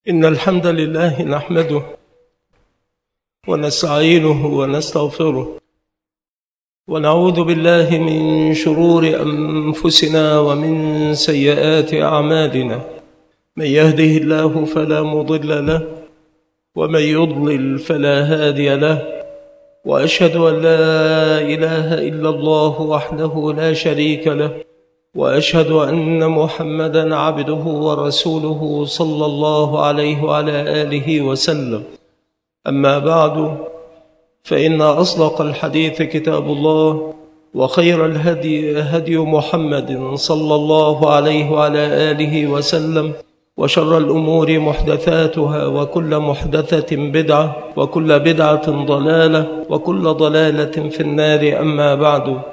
إن الحمد لله نحمده ونستعينه ونستغفره ونعوذ بالله من شرور أنفسنا ومن سيئات أعمالنا. من يهده الله فلا مضل له ومن يضلل فلا هادي له، وأشهد أن لا إله إلا الله وحده لا شريك له، وأشهد أن محمدًا عبده ورسوله صلى الله عليه وعلى آله وسلم. أما بعد، فإن أصدق الحديث كتاب الله، وخير الهدي هدي محمد صلى الله عليه وعلى آله وسلم، وشر الأمور محدثاتها، وكل محدثة بدعة، وكل بدعة ضلالة، وكل ضلالة في النار. أما بعد،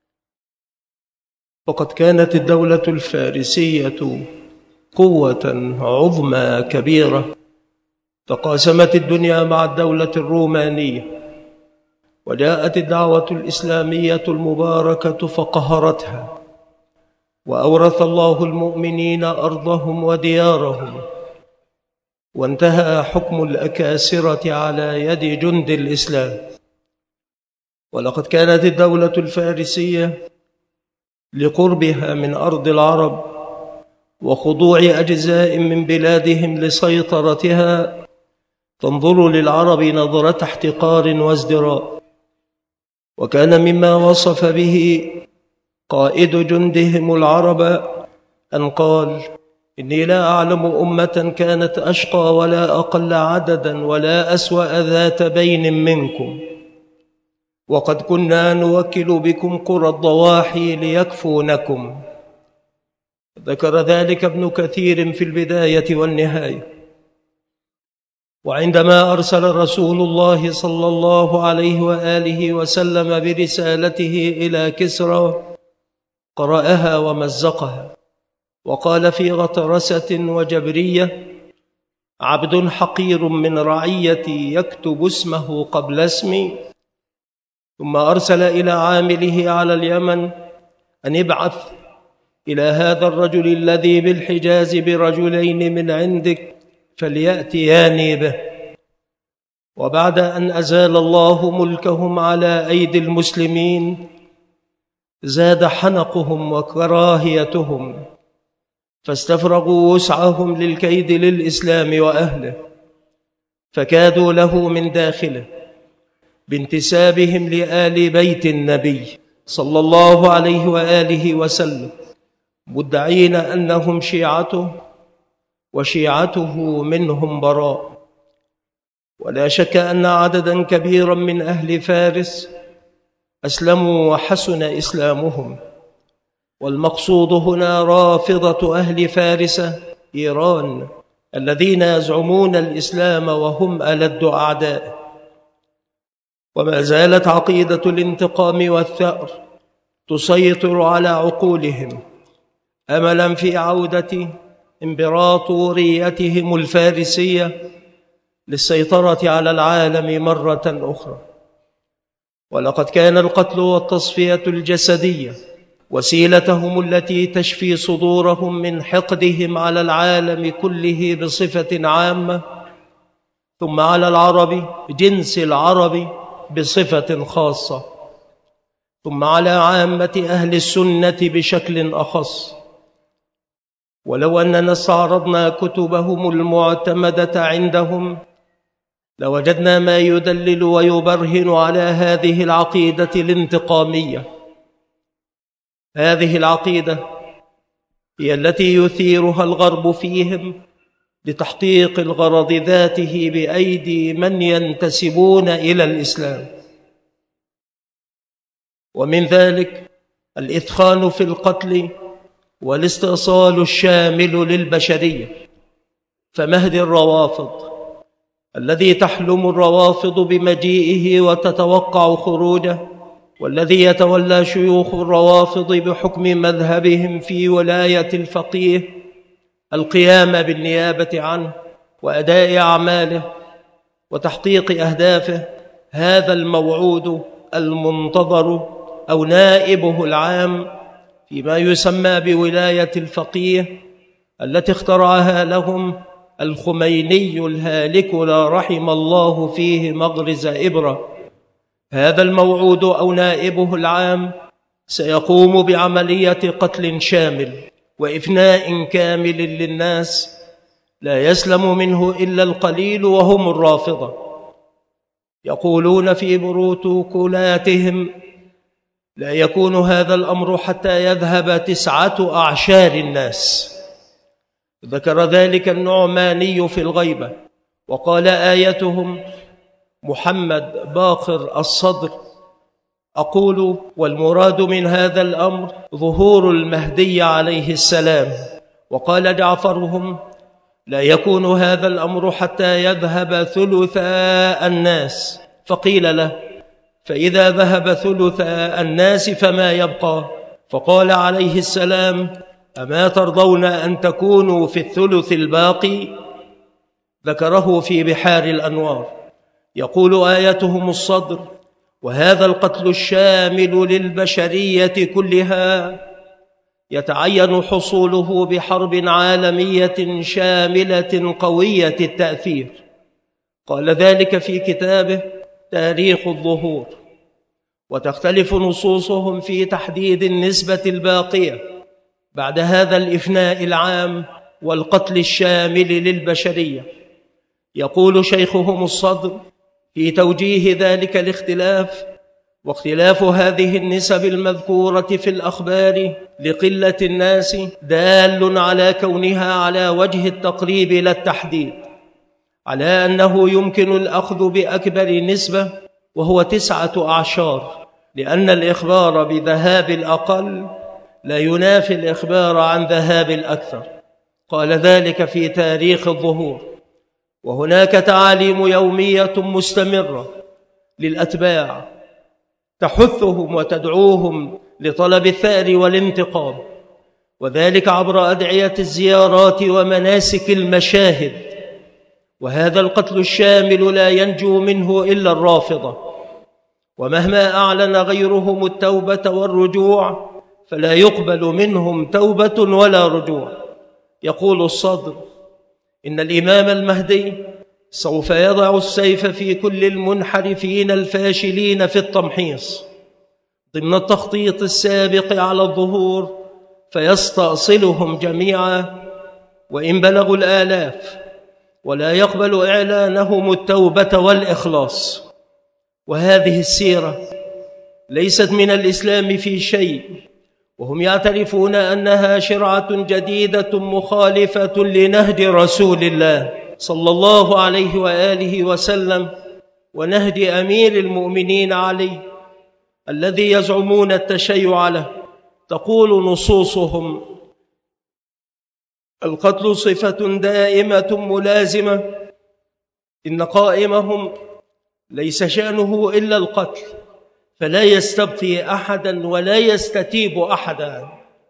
وقد كانت الدولة الفارسية قوة عظمى كبيرة، تقاسمت الدنيا مع الدولة الرومانية، وجاءت الدعوة الإسلامية المباركة فقهرتها، وأورث الله المؤمنين أرضهم وديارهم، وانتهى حكم الأكاسرة على يد جند الإسلام. ولقد كانت الدولة الفارسية لقربها من أرض العرب وخضوع أجزاء من بلادهم لسيطرتها تنظر للعرب نظرة احتقار وازدراء. وكان مما وصف به قائد جندهم العرب أن قال: إني لا أعلم أمة كانت أشقى ولا أقل عددا ولا أسوأ ذات بين منكم، وقد كنا نوكل بكم قرى الضواحي ليكفونكم. ذكر ذلك ابن كثير في البداية والنهاية. وعندما أرسل رسول الله صلى الله عليه وآله وسلم برسالته إلى كسرى، قرأها ومزقها، وقال في غطرسة وجبرية: عبد حقير من رعيتي يكتب اسمه قبل اسمي. ثم أرسل إلى عامله على اليمن أن ابعث إلى هذا الرجل الذي بالحجاز برجلين من عندك فليأتياني به. وبعد أن أزال الله ملكهم على أيدي المسلمين، زاد حنقهم وكراهيتهم، فاستفرغوا وسعهم للكيد للإسلام وأهله، فكادوا له من داخله بانتسابهم لآل بيت النبي صلى الله عليه وآله وسلم، مدعين أنهم شيعته وشيعته منهم براء. ولا شك أن عددا كبيرا من أهل فارس أسلموا وحسن إسلامهم، والمقصود هنا رافضة أهل فارس إيران، الذين يزعمون الإسلام وهم ألد أعدائه. وما زالت عقيدة الانتقام والثأر تسيطر على عقولهم، أملا في عودة إمبراطوريتهم الفارسية للسيطرة على العالم مرة أخرى. ولقد كان القتل والتصفية الجسدية وسيلتهم التي تشفي صدورهم من حقدهم على العالم كله بصفة عامة، ثم على العرب، جنس العرب، بصفة خاصة، ثم على عامة أهل السنة بشكل أخص. ولو أننا استعرضنا كتبهم المعتمدة عندهم لوجدنا ما يدلل ويبرهن على هذه العقيدة الانتقامية. هذه العقيدة هي التي يثيرها الغرب فيهم لتحقيق الغرض ذاته بأيدي من ينتسبون إلى الإسلام. ومن ذلك الإثخان في القتل والاستئصال الشامل للبشرية. فمهد الروافض الذي تحلم الروافض بمجيئه وتتوقع خروجه، والذي يتولى شيوخ الروافض بحكم مذهبهم في ولاية الفقيه القيام بالنيابة عنه وأداء أعماله وتحقيق أهدافه، هذا الموعود المنتظر أو نائبه العام فيما يسمى بولاية الفقيه التي اخترعها لهم الخميني الهالك لا رحم الله فيه مغرز إبرة. هذا الموعود أو نائبه العام سيقوم بعملية قتل شامل وإفناء كامل للناس لا يسلم منه إلا القليل وهم الرافضة. يقولون في بروتوكولاتهم: لا يكون هذا الأمر حتى يذهب 9 أعشار الناس. ذكر ذلك النعماني في الغيبة وقال: آيتهم محمد باقر الصدر. أقول: والمراد من هذا الأمر ظهور المهدي عليه السلام. وقال جعفرهم: لا يكون هذا الأمر حتى يذهب 1/3 الناس. فقيل له: فإذا ذهب 1/3 الناس فما يبقى؟ فقال عليه السلام: أما ترضون أن تكونوا في 1/3 الباقي؟ ذكره في بحار الأنوار. يقول آيتهم الصدر: وهذا القتل الشامل للبشرية كلها يتعين حصوله بحرب عالمية شاملة قوية التأثير. قال ذلك في كتابه تاريخ الظهور. وتختلف نصوصهم في تحديد النسبة الباقية بعد هذا الإفناء العام والقتل الشامل للبشرية. يقول شيخهم الصدر في توجيه ذلك الاختلاف: واختلاف هذه النسب المذكورة في الأخبار لقلة الناس دال على كونها على وجه التقريب لا التحديد، على أنه يمكن الأخذ بأكبر نسبة وهو 9 أعشار، لأن الإخبار بذهاب الأقل لا ينافي الإخبار عن ذهاب الأكثر. قال ذلك في تاريخ الظهور. وهناك تعاليم يومية مستمرة للأتباع تحثهم وتدعوهم لطلب الثأر والانتقام، وذلك عبر أدعية الزيارات ومناسك المشاهد. وهذا القتل الشامل لا ينجو منه إلا الرافضة، ومهما أعلن غيرهم التوبة والرجوع فلا يقبل منهم توبة ولا رجوع. يقول الصدر: إن الإمام المهدي سوف يضع السيف في كل المنحرفين الفاشلين في التمحيص ضمن التخطيط السابق على الظهور، فيستأصلهم جميعا وإن بلغوا الآلاف، ولا يقبل إعلانهم التوبة والإخلاص. وهذه السيرة ليست من الإسلام في شيء، وهم يعترفون أنها شرعة جديدة مخالفة لنهج رسول الله صلى الله عليه وآله وسلم ونهج أمير المؤمنين علي الذي يزعمون التشيع له. تقول نصوصهم: القتل صفة دائمة ملازمة، إن قائمهم ليس شأنه إلا القتل، فلا يستبقي أحدا ولا يستتيب أحدا.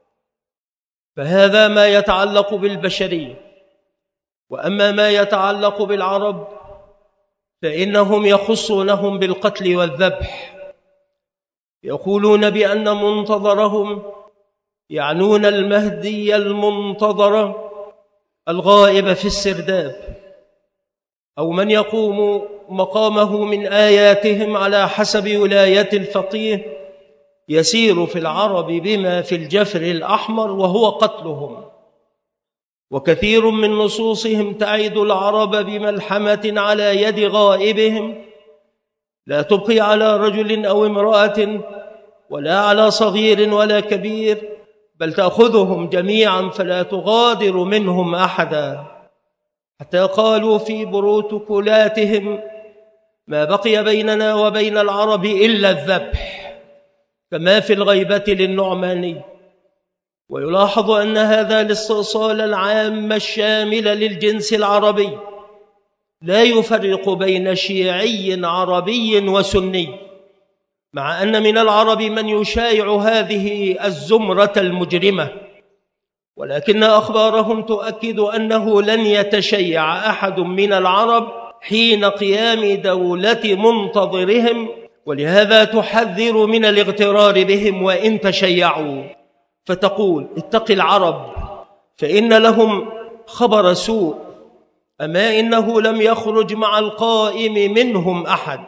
فهذا ما يتعلق بالبشرية. وأما ما يتعلق بالعرب فإنهم يخصونهم بالقتل والذبح. يقولون بأن منتظرهم يعنون المهدي المنتظر الغائب في السرداب، أو من يقوم مقامه من آياتهم على حسب ولاية الفقيه يسير في العرب بما في الجفر الأحمر وهو قتلهم. وكثير من نصوصهم تعيد العرب بملحمة على يد غائبهم لا تبقي على رجل أو امرأة ولا على صغير ولا كبير، بل تأخذهم جميعا فلا تغادر منهم أحدا، حتى قالوا في بروتوكولاتهم: ما بقي بيننا وبين العرب إلا الذبح، كما في الغيبة للنعماني. ويلاحظ أن هذا الاستئصال العام الشامل للجنس العربي لا يفرق بين شيعي عربي وسني، مع أن من العرب من يشايع هذه الزمرة المجرمة، ولكن أخبارهم تؤكد أنه لن يتشيع أحد من العرب حين قيام دولة منتظرهم، ولهذا تحذر من الاغترار بهم وإن تشيعوا، فتقول: اتق العرب فإن لهم خبر سوء، أما إنه لم يخرج مع القائم منهم أحد.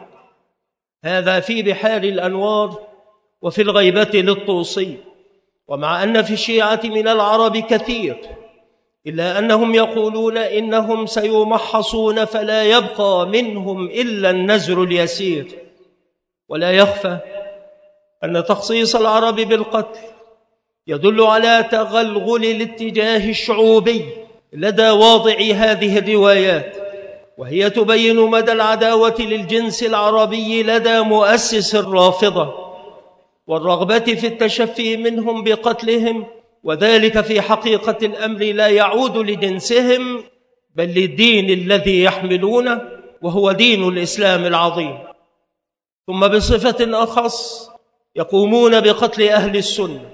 هذا في بحار الأنوار وفي الغيبة للطوسي. ومع أن في الشيعة من العرب كثير، إلا أنهم يقولون إنهم سيمحصون فلا يبقى منهم إلا النزر اليسير. ولا يخفى أن تخصيص العرب بالقتل يدل على تغلغل الاتجاه الشعوبي لدى واضعي هذه الروايات، وهي تبين مدى العداوة للجنس العربي لدى مؤسس الرافضة، والرغبة في التشفي منهم بقتلهم، وذلك في حقيقة الأمر لا يعود لجنسهم بل للدين الذي يحملونه، وهو دين الإسلام العظيم. ثم بصفة أخص يقومون بقتل أهل السنة،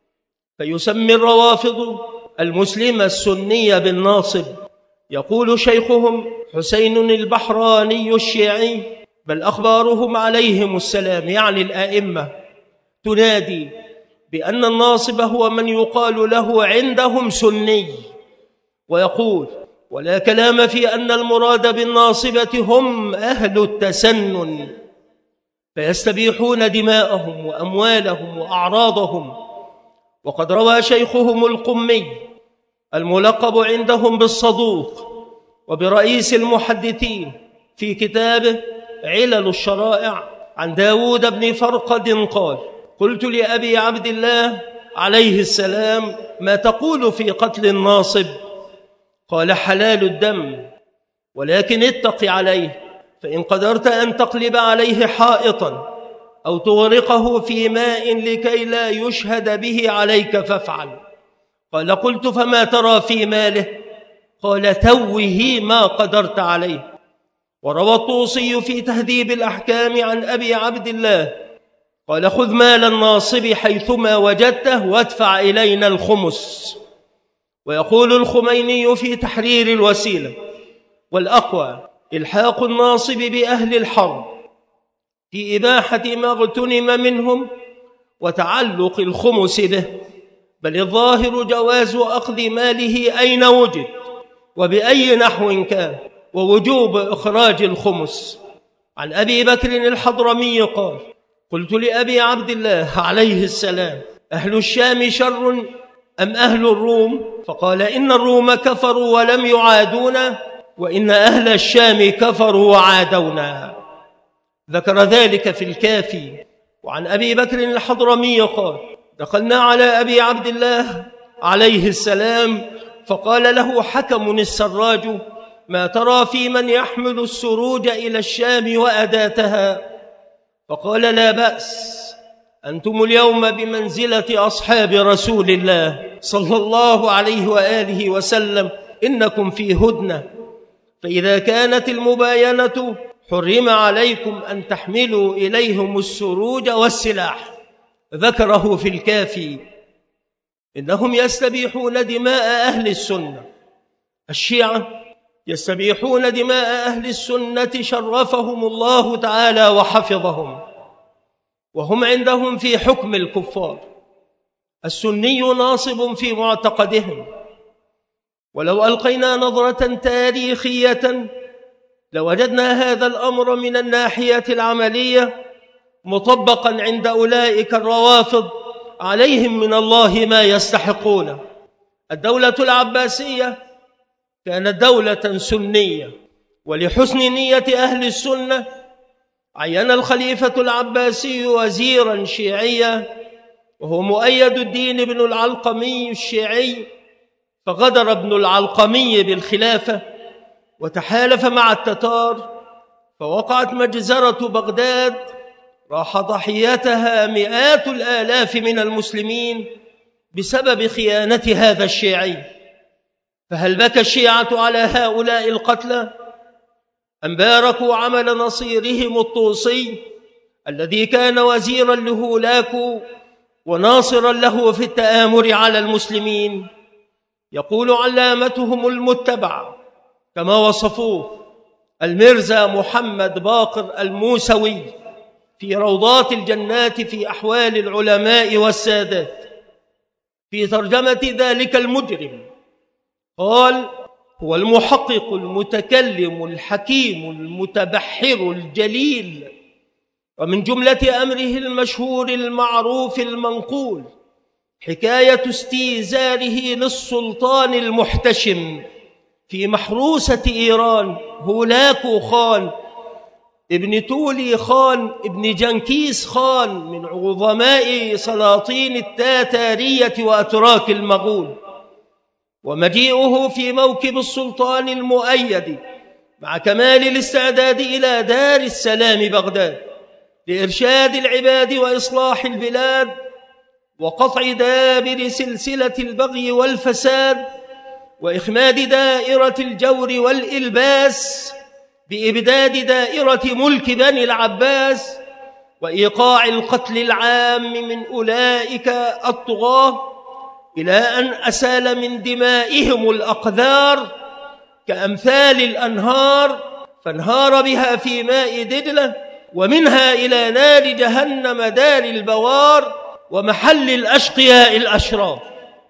فيسمي الروافض المسلم السني بالناصب. يقول شيخهم حسين البحراني الشيعي: بل أخبارهم عليهم السلام، يعني الآئمة، تنادي بأن الناصب هو من يقال له عندهم سني. ويقول: ولا كلام في أن المراد بالناصبة هم أهل التسنن، فيستبيحون دماءهم وأموالهم وأعراضهم. وقد روى شيخهم القمي الملقب عندهم بالصدوق وبرئيس المحدثين في كتابه علل الشرائع عن داود بن فرقد قال: قلت لأبي عبد الله عليه السلام: ما تقول في قتل الناصب؟ قال: حلال الدم، ولكن اتق عليه، فإن قدرت أن تقلب عليه حائطا أو تغرقه في ماء لكي لا يشهد به عليك فافعل. قال: قلت: فما ترى في ماله؟ قال: توه ما قدرت عليه. وروى الطوسي في تهذيب الأحكام عن أبي عبد الله قال: خذ مال الناصب حيثما وجدته وادفع إلينا الخمس. ويقول الخميني في تحرير الوسيلة: والأقوى إلحاق الناصب بأهل الحرب في إباحة ما اغتنم منهم وتعلق الخمس به، بل الظاهر جواز أخذ ماله أين وجد وبأي نحو كان، ووجوب إخراج الخمس. عن أبي بكر الحضرمي قال: قلت لأبي عبد الله عليه السلام: أهل الشام شر أم أهل الروم؟ فقال: إن الروم كفروا ولم يعادونا، وإن أهل الشام كفروا وعادونا. ذكر ذلك في الكافي. وعن أبي بكر الحضرمي قال: دخلنا على أبي عبد الله عليه السلام فقال له حكم السراج: ما ترى في من يحمل السروج إلى الشام وأداتها؟ فقال: لا بأس، أنتم اليوم بمنزلة أصحاب رسول الله صلى الله عليه وآله وسلم، إنكم في هدنة، فإذا كانت المباينة حرم عليكم أن تحملوا إليهم السروج والسلاح. ذكره في الكافي. إنهم يستبيحون دماء أهل السنة. الشيعة يستبيحون دماء أهل السنة شرفهم الله تعالى وحفظهم، وهم عندهم في حكم الكفار. السني ناصب في معتقدهم، ولو ألقينا نظرة تاريخية لوجدنا هذا الأمر من الناحية العملية مطبقا عند أولئك الروافض عليهم من الله ما يستحقونه. الدولة العباسية كانت دولة سنية، ولحسن نية أهل السنة عين الخليفة العباسي وزيرا شيعيا وهو مؤيد الدين بن العلقمي الشيعي، فغدر ابن العلقمي بالخلافة وتحالف مع التتار، فوقعت مجزرة بغداد راح ضحيتها مئات الآلاف من المسلمين بسبب خيانة هذا الشيعي. فهل بكى الشيعة على هؤلاء القتلى أم باركوا عمل نصيرهم الطوسي الذي كان وزيرا لهولاكو وناصرا له في التآمر على المسلمين؟ يقول علامتهم المتبع كما وصفوه الميرزا محمد باقر الموسوي في روضات الجنات في أحوال العلماء والسادات في ترجمة ذلك المجرم، قال: هو المحقق المتكلم الحكيم المتبحر الجليل، ومن جملة أمره المشهور المعروف المنقول حكاية استئذانه للسلطان المحتشم في محروسة إيران هولاكو خان ابن تولي خان ابن جنكيز خان من عظماء سلاطين التاتارية وأتراك المغول، ومجيئه في موكب السلطان المؤيد مع كمال الاستعداد إلى دار السلام بغداد لإرشاد العباد وإصلاح البلاد وقطع دابر سلسلة البغي والفساد وإخماد دائرة الجور والإلباس بإبداد دائرة ملك بني العباس وإيقاع القتل العام من أولئك الطغاة، إلى أن أسال من دمائهم الأقذار كأمثال الأنهار فانهار بها في ماء دجلة، ومنها إلى نار جهنم دار البوار ومحل الأشقياء الأشرار.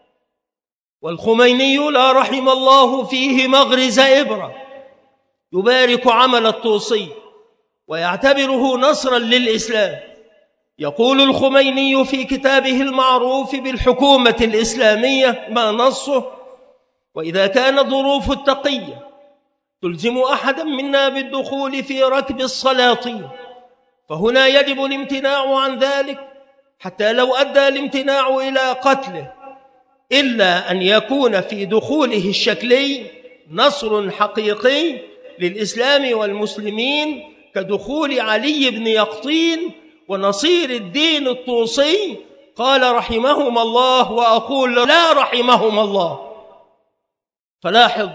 والخميني لا رحم الله فيه مغرز إبرة يبارك عمل الطوسي ويعتبره نصرا للإسلام. يقول الخميني في كتابه المعروف بالحكومة الإسلامية ما نصه: وإذا كانت ظروف التقية تلزم أحدا منا بالدخول في ركب السلاطين فهنا يجب الامتناع عن ذلك حتى لو أدى الامتناع إلى قتله، إلا أن يكون في دخوله الشكلي نصر حقيقي للإسلام والمسلمين كدخول علي بن يقطين ونصير الدين الطوسي. قال رحمهم الله وأقول لا رحمهم الله. فلاحظ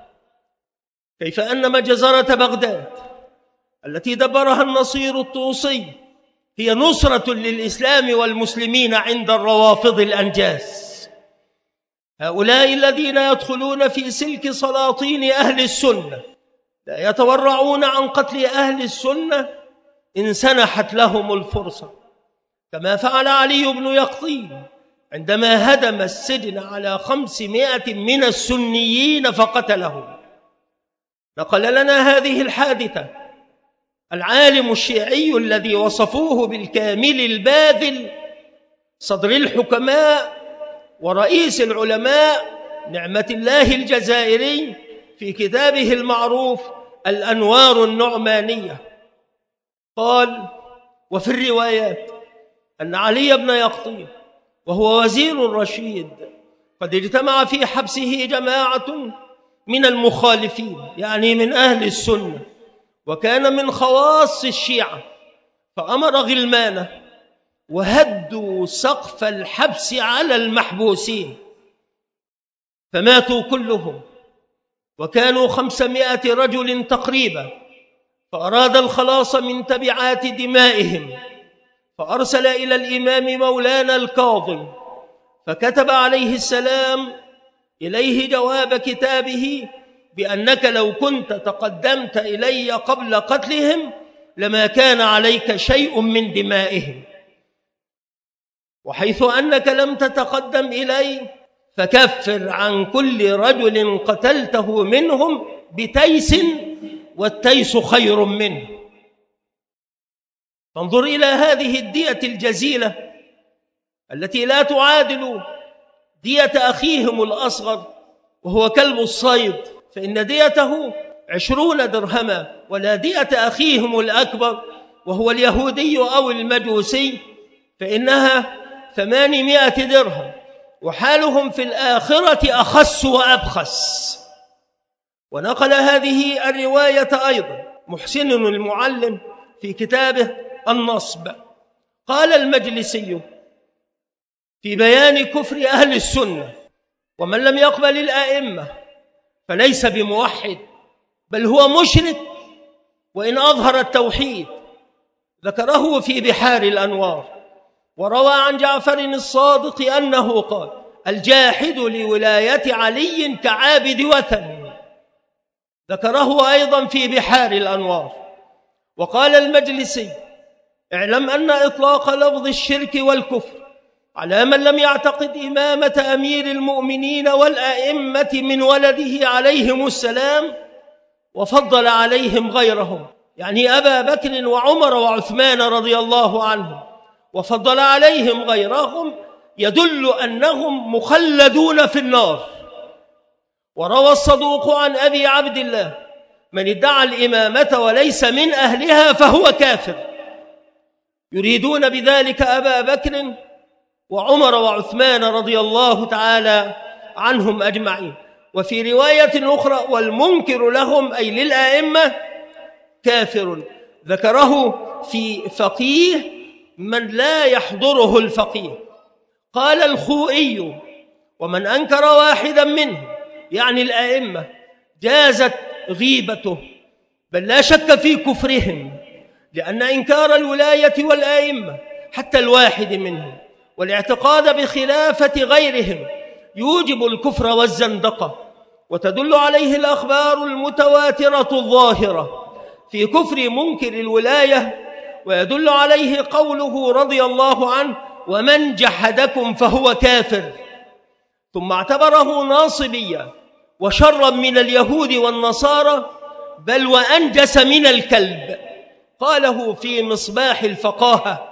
كيف أن مجزرة بغداد التي دبرها النصير الطوسي هي نصرة للإسلام والمسلمين عند الروافض الأنجاس، هؤلاء الذين يدخلون في سلك سلاطين أهل السنة لا يتورعون عن قتل أهل السنة إن سنحت لهم الفرصة، كما فعل علي بن يقطين عندما هدم السجن على 500 من السنيين فقتلهم. نقل لنا هذه الحادثة العالم الشيعي الذي وصفوه بالكامل الباذل صدر الحكماء ورئيس العلماء نعمة الله الجزائري في كتابه المعروف الأنوار النعمانية. قال: وفي الروايات أن علي بن يقطين وهو وزير رشيد قد اجتمع في حبسه جماعة من المخالفين يعني من أهل السنة، وكان من خواص الشيعة، فأمر غلمانه وهدوا سقف الحبس على المحبوسين فماتوا كلهم، وكانوا 500 رجل تقريبا، فأراد الخلاص من تبعات دمائهم فأرسل إلى الإمام مولانا الكاظم فكتب عليه السلام إليه جواب كتابه بأنك لو كنت تقدمت إلي قبل قتلهم لما كان عليك شيء من دمائهم، وحيث أنك لم تتقدم إلي فكفر عن كل رجل قتلته منهم بتيس والتيس خير منه. فانظر إلى هذه الدية الجزيلة التي لا تعادل دية أخيهم الأصغر وهو كلب الصيد، فإن ديته 20 درهما، ولا دية أخيهم الأكبر وهو اليهودي أو المجوسي فإنها 800 درهم، وحالهم في الآخرة أخس وأبخس. ونقل هذه الرواية أيضا محسن المعلم في كتابه النصب. قال المجلسي في بيان كفر أهل السنة: ومن لم يقبل الأئمة فليس بموحد بل هو مشرك وإن أظهر التوحيد. ذكره في بحار الأنوار. وروى عن جعفر الصادق أنه قال: الجاحد لولاية علي كعابد وثن. ذكره أيضا في بحار الأنوار. وقال المجلسي: اعلم أن إطلاق لفظ الشرك والكفر على من لم يعتقد إمامة أمير المؤمنين والأئمة من ولده عليهم السلام وفضل عليهم غيرهم، يعني أبا بكر وعمر وعثمان رضي الله عنهم، وفضل عليهم غيرهم، يدل أنهم مخلدون في النار. وروى الصدوق عن أبي عبد الله: من ادعى الإمامة وليس من أهلها فهو كافر. يريدون بذلك أبا بكر وعمر وعثمان رضي الله تعالى عنهم أجمعين. وفي رواية أخرى: والمنكر لهم أي للأئمة كافر. ذكره في فقيه من لا يحضره الفقيه. قال الخوئي: ومن أنكر واحدا منهم يعني الأئمة جازت غيبته، بل لا شك في كفرهم، لأن إنكار الولاية والأئمة حتى الواحد منهم والاعتقاد بخلافة غيرهم يوجب الكفر والزندقة. وتدل عليه الأخبار المتواترة الظاهرة في كفر منكر الولاية، ويدل عليه قوله رضي الله عنه: ومن جحدكم فهو كافر. ثم اعتبره ناصبيا وشرا من اليهود والنصارى، بل وأنجس من الكلب. قاله في مصباح الفقاهة.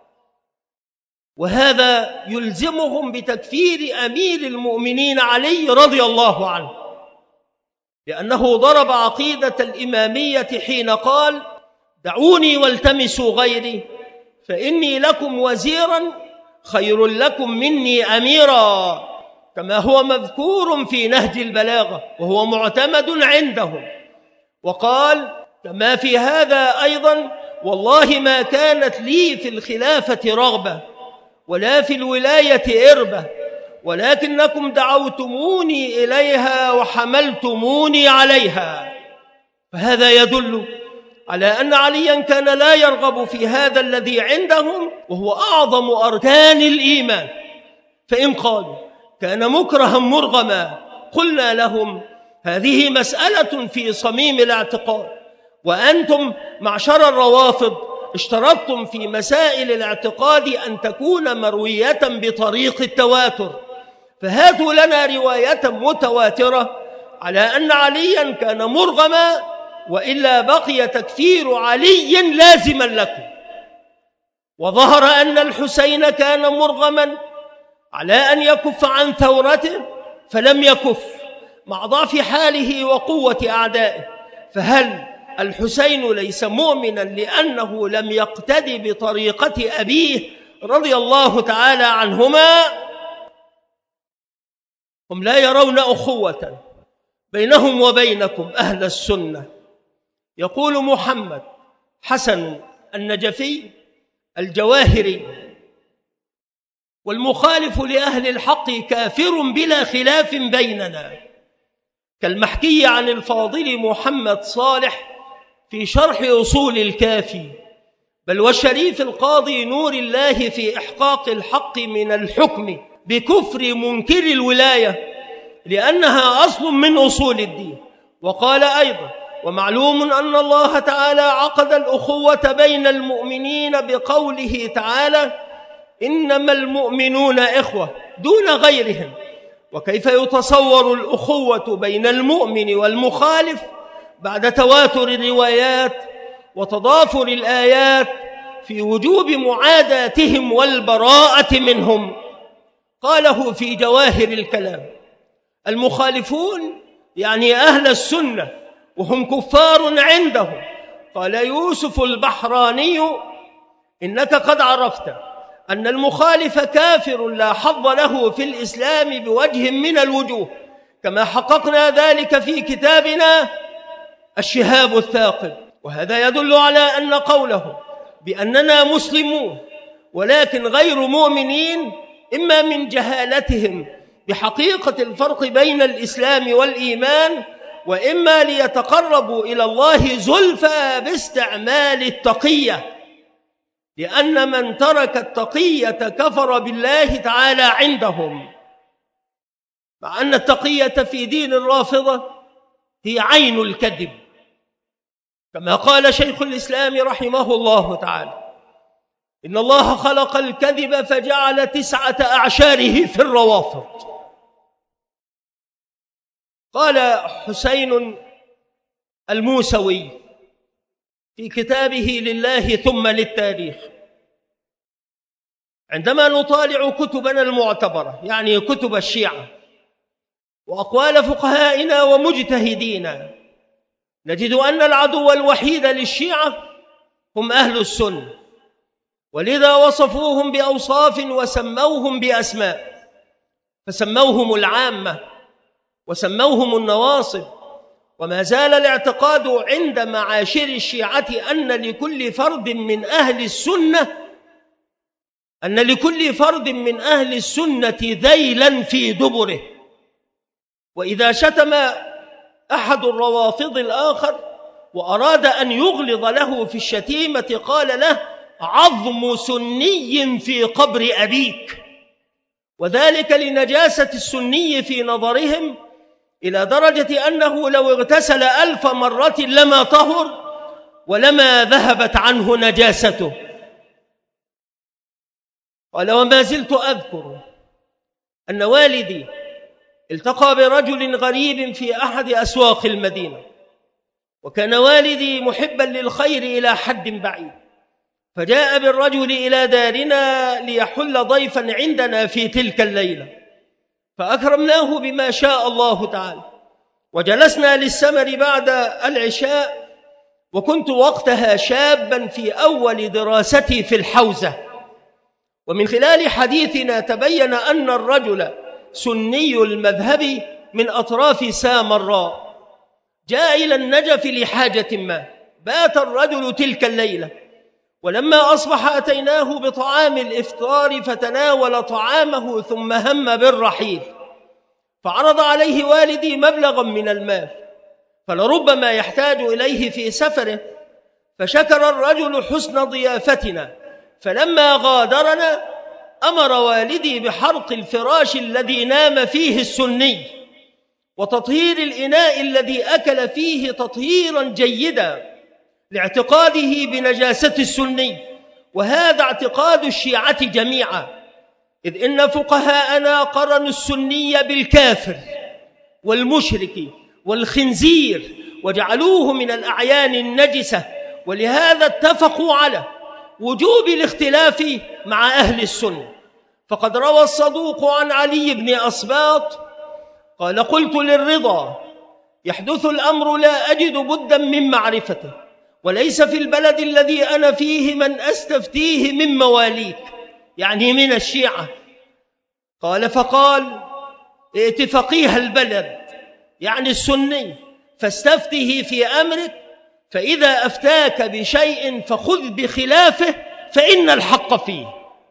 وهذا يلزمهم بتكفير أمير المؤمنين علي رضي الله عنه، لأنه ضرب عقيدة الإمامية حين قال: دعوني والتمسوا غيري فإني لكم وزيرا خير لكم مني أميرا، كما هو مذكور في نهج البلاغة وهو معتمد عندهم. وقال كما في هذا أيضا: والله ما كانت لي في الخلافة رغبة ولا في الولاية إربة، ولكنكم دعوتموني إليها وحملتموني عليها. فهذا يدل على أن عليا كان لا يرغب في هذا الذي عندهم وهو أعظم أركان الإيمان. فإن قالوا كان مكرها مرغما قلنا لهم: هذه مسألة في صميم الاعتقاد، وأنتم معشر الروافض اشترطتم في مسائل الاعتقاد أن تكون مروية بطريق التواتر، فهاتوا لنا رواية متواترة على أن عليا كان مرغما، وإلا بقي تكفير علي لازما لكم. وظهر أن الحسين كان مرغما على أن يكف عن ثورته فلم يكف مع ضعف حاله وقوة أعدائه. فهل الحسين ليس مؤمنا لأنه لم يقتدي بطريقة أبيه رضي الله تعالى عنهما؟ هم لا يرون أخوة بينهم وبينكم أهل السنة. يقول محمد حسن النجفي الجواهري: والمخالف لأهل الحق كافر بلا خلاف بيننا، كالمحكي عن الفاضل محمد صالح في شرح أصول الكافي، بل والشريف القاضي نور الله في إحقاق الحق من الحكم بكفر منكر الولاية، لأنها أصل من أصول الدين. وقال أيضا: ومعلوم أن الله تعالى عقد الأخوة بين المؤمنين بقوله تعالى: إنما المؤمنون إخوة دون غيرهم. وكيف يتصور الأخوة بين المؤمن والمخالف بعد تواتر الروايات وتضافر الآيات في وجوب معاداتهم والبراءة منهم؟ قاله في جواهر الكلام: المخالفون يعني أهل السنة وهم كفار عندهم. قال يوسف البحراني: إنك قد عرفت أن المخالف كافر لا حظ له في الإسلام بوجه من الوجوه، كما حققنا ذلك في كتابنا الشهاب الثاقب. وهذا يدل على أن قوله بأننا مسلمون ولكن غير مؤمنين إما من جهالتهم بحقيقة الفرق بين الإسلام والإيمان، وإما ليتقربوا إلى الله زلفى باستعمال التقية، لأن من ترك التقية كفر بالله تعالى عندهم، مع أن التقية في دين الرافضة هي عين الكذب، كما قال شيخ الإسلام رحمه الله تعالى: إن الله خلق الكذب فجعل 9 أعشاره في الروافض. قال حسين الموسوي في كتابه لله ثم للتاريخ: عندما نطالع كتبنا المعتبرة، يعني كتب الشيعة، وأقوال فقهائنا ومجتهدينا، نجد أن العدو الوحيد للشيعة هم أهل السنة، ولذا وصفوهم بأوصاف وسموهم بأسماء، فسموهم العامة وسموهم النواصب. وما زال الاعتقاد عند معاشر الشيعة أن لكل فرد من أهل السنة ذيلا في دبره، وإذا شتم أحد الروافض الآخر وأراد أن يغلظ له في الشتيمة قال له: عظم سني في قبر أبيك. وذلك لنجاسة السني في نظرهم، إلى درجة أنه لو اغتسل 1000 مرة لما طهر ولما ذهبت عنه نجاسته. قال: وما زلت أذكر أن والدي التقى برجل غريب في أحد أسواق المدينة، وكان والدي محبا للخير إلى حد بعيد، فجاء بالرجل إلى دارنا ليحل ضيفا عندنا في تلك الليلة، فأكرمناه بما شاء الله تعالى، وجلسنا للسمر بعد العشاء، وكنت وقتها شابا في أول دراستي في الحوزة. ومن خلال حديثنا تبين أن الرجل سني المذهب من أطراف سامراء، جاء إلى النجف لحاجة ما، بات الرجل تلك الليلة، ولما أصبح أتيناه بطعام الإفطار فتناول طعامه ثم هم بالرحيل، فعرض عليه والدي مبلغا من المال فلربما يحتاج إليه في سفره، فشكر الرجل حسن ضيافتنا، فلما غادرنا أمر والدي بحرق الفراش الذي نام فيه السني وتطهير الإناء الذي أكل فيه تطهيرا جيدا لاعتقاده بنجاسة السني. وهذا اعتقاد الشيعة جميعا، إذ إن فقهاءنا قرنوا السني بالكافر والمشرك والخنزير وجعلوه من الأعيان النجسة، ولهذا اتفقوا على وجوب الاختلاف مع أهل السنة. فقد روى الصدوق عن علي بن أصباط قال: قلت للرضا: يحدث الأمر لا أجد بدا من معرفته، وليس في البلد الذي أنا فيه من أستفتيه من مواليك، يعني من الشيعة. قال: فقال: ائت فقيه البلد، يعني السني، فاستفته في أمرك، فإذا أفتاك بشيء فخذ بخلافه فإن الحق فيه.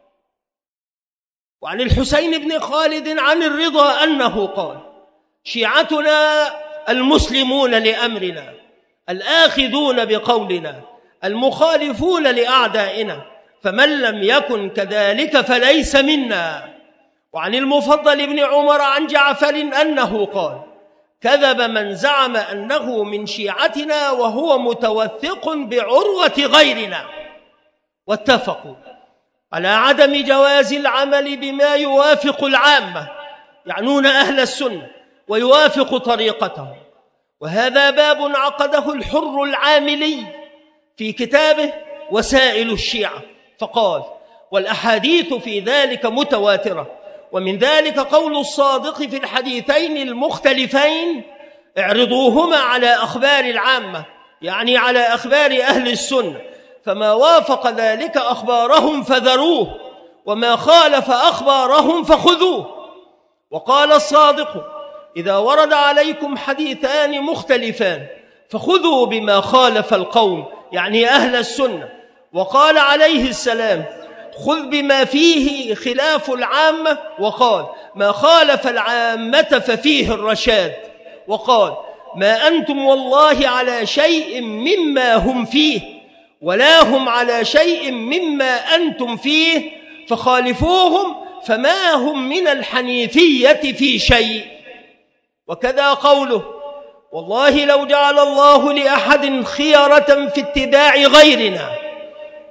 وعن الحسين بن خالد عن الرضا أنه قال: شيعتنا المسلمون لأمرنا، الآخذون بقولنا، المخالفون لأعدائنا، فمن لم يكن كذلك فليس منا. وعن المفضل بن عمر عن جعفر أنه قال: كذب من زعم أنه من شيعتنا وهو متوثق بعروة غيرنا. واتفقوا على عدم جواز العمل بما يوافق العامة، يعنون أهل السنة، ويوافق طريقتهم. وهذا باب عقده الحر العاملي في كتابه وسائل الشيعة، فقال: والأحاديث في ذلك متواترة، ومن ذلك قول الصادق في الحديثين المختلفين: اعرضوهما على أخبار العامة، يعني على أخبار أهل السنة، فما وافق ذلك أخبارهم فذروه، وما خالف أخبارهم فخذوه. وقال الصادق: إذا ورد عليكم حديثان مختلفان فخذوا بما خالف القوم، يعني أهل السنة. وقال عليه السلام: خذ بما فيه خلاف العامة، وقال: ما خالف العامة ففيه الرشاد. وقال: ما أنتم والله على شيء مما هم فيه، ولا هم على شيء مما أنتم فيه، فخالفوهم فما هم من الحنيفية في شيء. وكذا قوله: والله لو جعل الله لأحد خيرة في اتباع غيرنا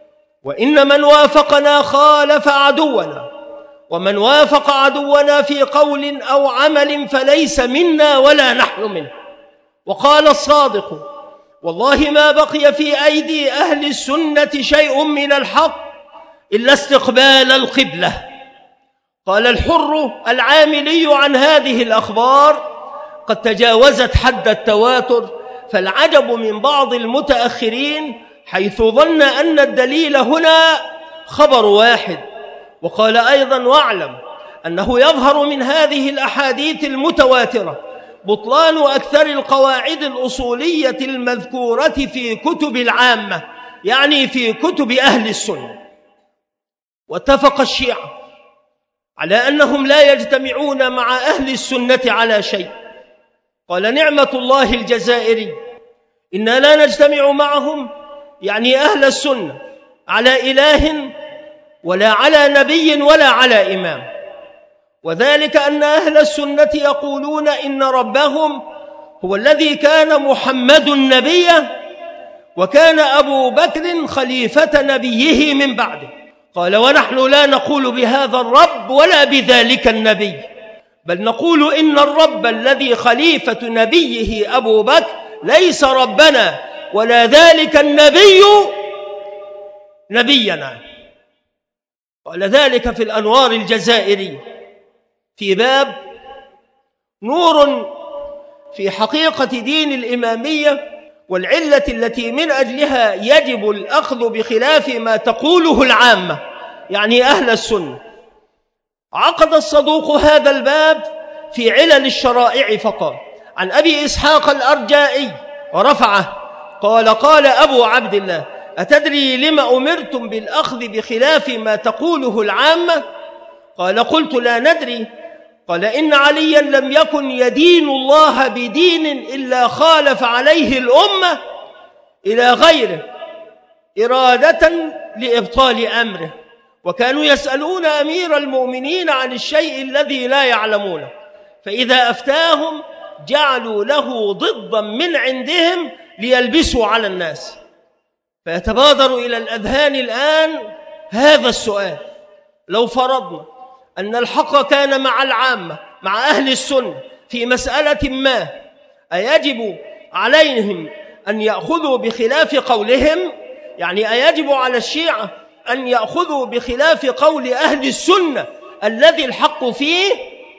وإن من وافقنا خالف عدونا، ومن وافق عدونا في قول أو عمل فليس منا ولا نحن منه. وقال الصادق: والله ما بقي في أيدي أهل السنة شيء من الحق إلا استقبال القبلة. قال الحر العاملي عن هذه الأخبار: قد تجاوزت حد التواتر، فالعجب من بعض المتأخرين حيث ظن أن الدليل هنا خبر واحد. وقال أيضا: واعلم أنه يظهر من هذه الأحاديث المتواترة بطلان أكثر القواعد الأصولية المذكورة في كتب العامة، يعني في كتب أهل السنة. واتفق الشيعة على أنهم لا يجتمعون مع أهل السنة على شيء. قال نعمة الله الجزائري: إنا لا نجتمع معهم، يعني أهل السنة، على إله ولا على نبي ولا على إمام، وذلك أن أهل السنة يقولون إن ربهم هو الذي كان محمد نبيا وكان أبو بكر خليفة نبيه من بعده. قال: ونحن لا نقول بهذا الرب ولا بذلك النبي، بل نقول إن الرب الذي خليفة نبيه أبو بكر ليس ربنا ولا ذلك النبي نبينا. قال ذلك في الأنوار الجزائري في باب نور في حقيقة دين الإمامية والعلة التي من أجلها يجب الأخذ بخلاف ما تقوله العامة، يعني أهل السنة. عقد الصدوق هذا الباب في علل الشرائع فقال: عن أبي إسحاق الأرجائي ورفعه قال: قال أبو عبد الله: أتدري لما أمرتم بالأخذ بخلاف ما تقوله العامة؟ قال: قلت: لا ندري. قال: إن عليا لم يكن يدين الله بدين إلا خالف عليه الأمة إلى غيره إرادة لإبطال أمره، وكانوا يسألون أمير المؤمنين عن الشيء الذي لا يعلمونه، فإذا أفتاهم جعلوا له ضدا من عندهم ليلبسوا على الناس. فيتبادر إلى الأذهان الآن هذا السؤال: لو فرضنا أن الحق كان مع العامة، مع أهل السنة في مسألة ما، أيجب عليهم أن يأخذوا بخلاف قولهم؟ يعني أيجب على الشيعة أن يأخذوا بخلاف قول أهل السنة الذي الحق فيه؟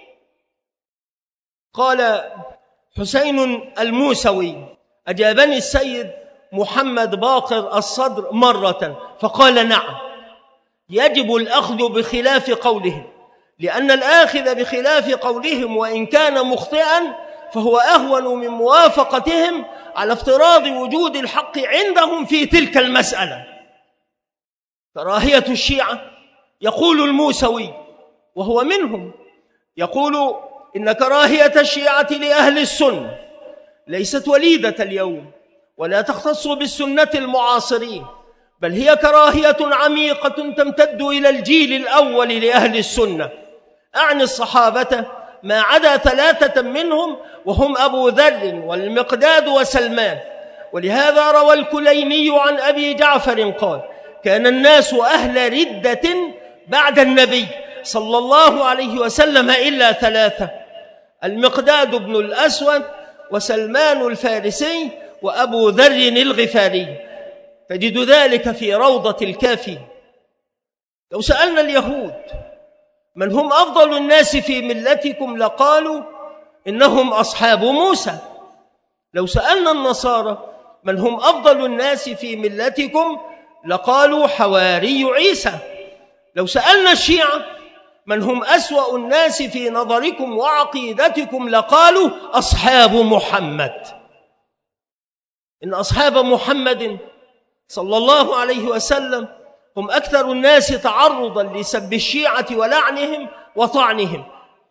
قال حسين الموسوي: أجابني السيد محمد باقر الصدر مرة فقال: نعم، يجب الأخذ بخلاف قولهم، لأن الآخذ بخلاف قولهم وإن كان مخطئا فهو أهون من موافقتهم على افتراض وجود الحق عندهم في تلك المسألة. كراهية الشيعة، يقول الموسوي وهو منهم، يقول: إن كراهية الشيعة لأهل السنة ليست وليدة اليوم ولا تختص بالسنة المعاصرين، بل هي كراهية عميقة تمتد إلى الجيل الأول لأهل السنة، أعني الصحابة ما عدا 3 منهم وهم أبو ذر والمقداد وسلمان. ولهذا روى الكليني عن أبي جعفر قال: كان الناس أهل ردة بعد النبي صلى الله عليه وسلم إلا 3: المقداد بن الأسود وسلمان الفارسي وأبو ذر الغفاري. تجد ذلك في روضة الكافي. لو سألنا اليهود من هم أفضل الناس في ملتكم لقالوا إنهم أصحاب موسى. لو سألنا النصارى من هم أفضل الناس في ملتكم لقالوا حواري عيسى. لو سألنا الشيعة من هم أسوأ الناس في نظركم وعقيدتكم لقالوا أصحاب محمد. إن أصحاب محمد صلى الله عليه وسلم هم أكثر الناس تعرضا لسب الشيعة ولعنهم وطعنهم،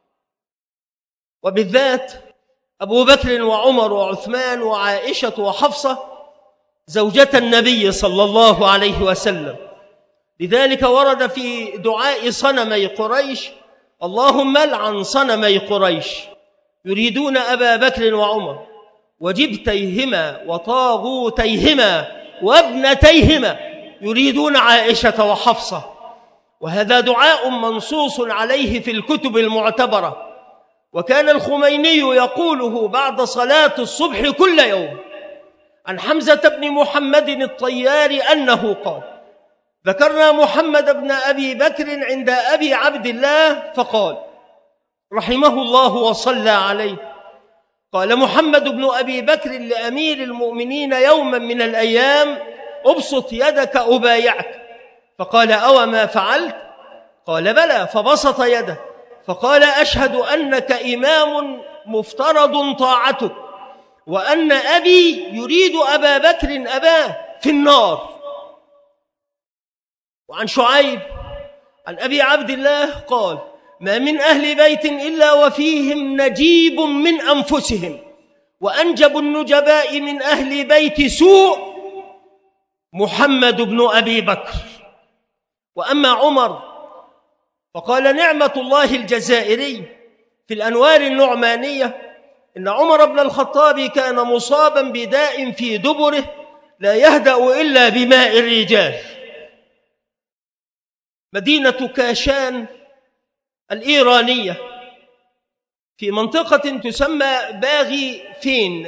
وبالذات أبو بكر وعمر وعثمان وعائشة وحفصة زوجة النبي صلى الله عليه وسلم. لذلك ورد في دعاء صنمي قريش: اللهم العن صنمي قريش، يريدون أبا بكر وعمر وجبتيهما وطاغوتيهما وابنتيهما، يريدون عائشة وحفصة، وهذا دعاء منصوص عليه في الكتب المعتبرة، وكان الخميني يقوله بعد صلاة الصبح كل يوم. عن حمزة بن محمد الطيار أنه قال: ذكرنا محمد بن أبي بكر عند أبي عبد الله فقال رحمه الله وصلى عليه: قال محمد بن أبي بكر لأمير المؤمنين يوما من الأيام: ابسط يدك أبايعك. فقال: أو ما فعلت؟ قال: بلى. فبسط يده فقال: أشهد أنك إمام مفترض طاعتك، وأن أبي يريد أبا بكر أباه في النار. وعن شعيب عن أبي عبد الله قال: ما من أهل بيت إلا وفيهم نجيب من أنفسهم، وأنجب النجباء من أهل بيت سوء محمد بن أبي بكر. وأما عمر فقال نعمة الله الجزائري في الأنوار النعمانية: إن عمر بن الخطاب كان مصابا بداء في دبره لا يهدأ إلا بماء الرجال. مدينة كاشان الإيرانية في منطقة تسمى باغي فين،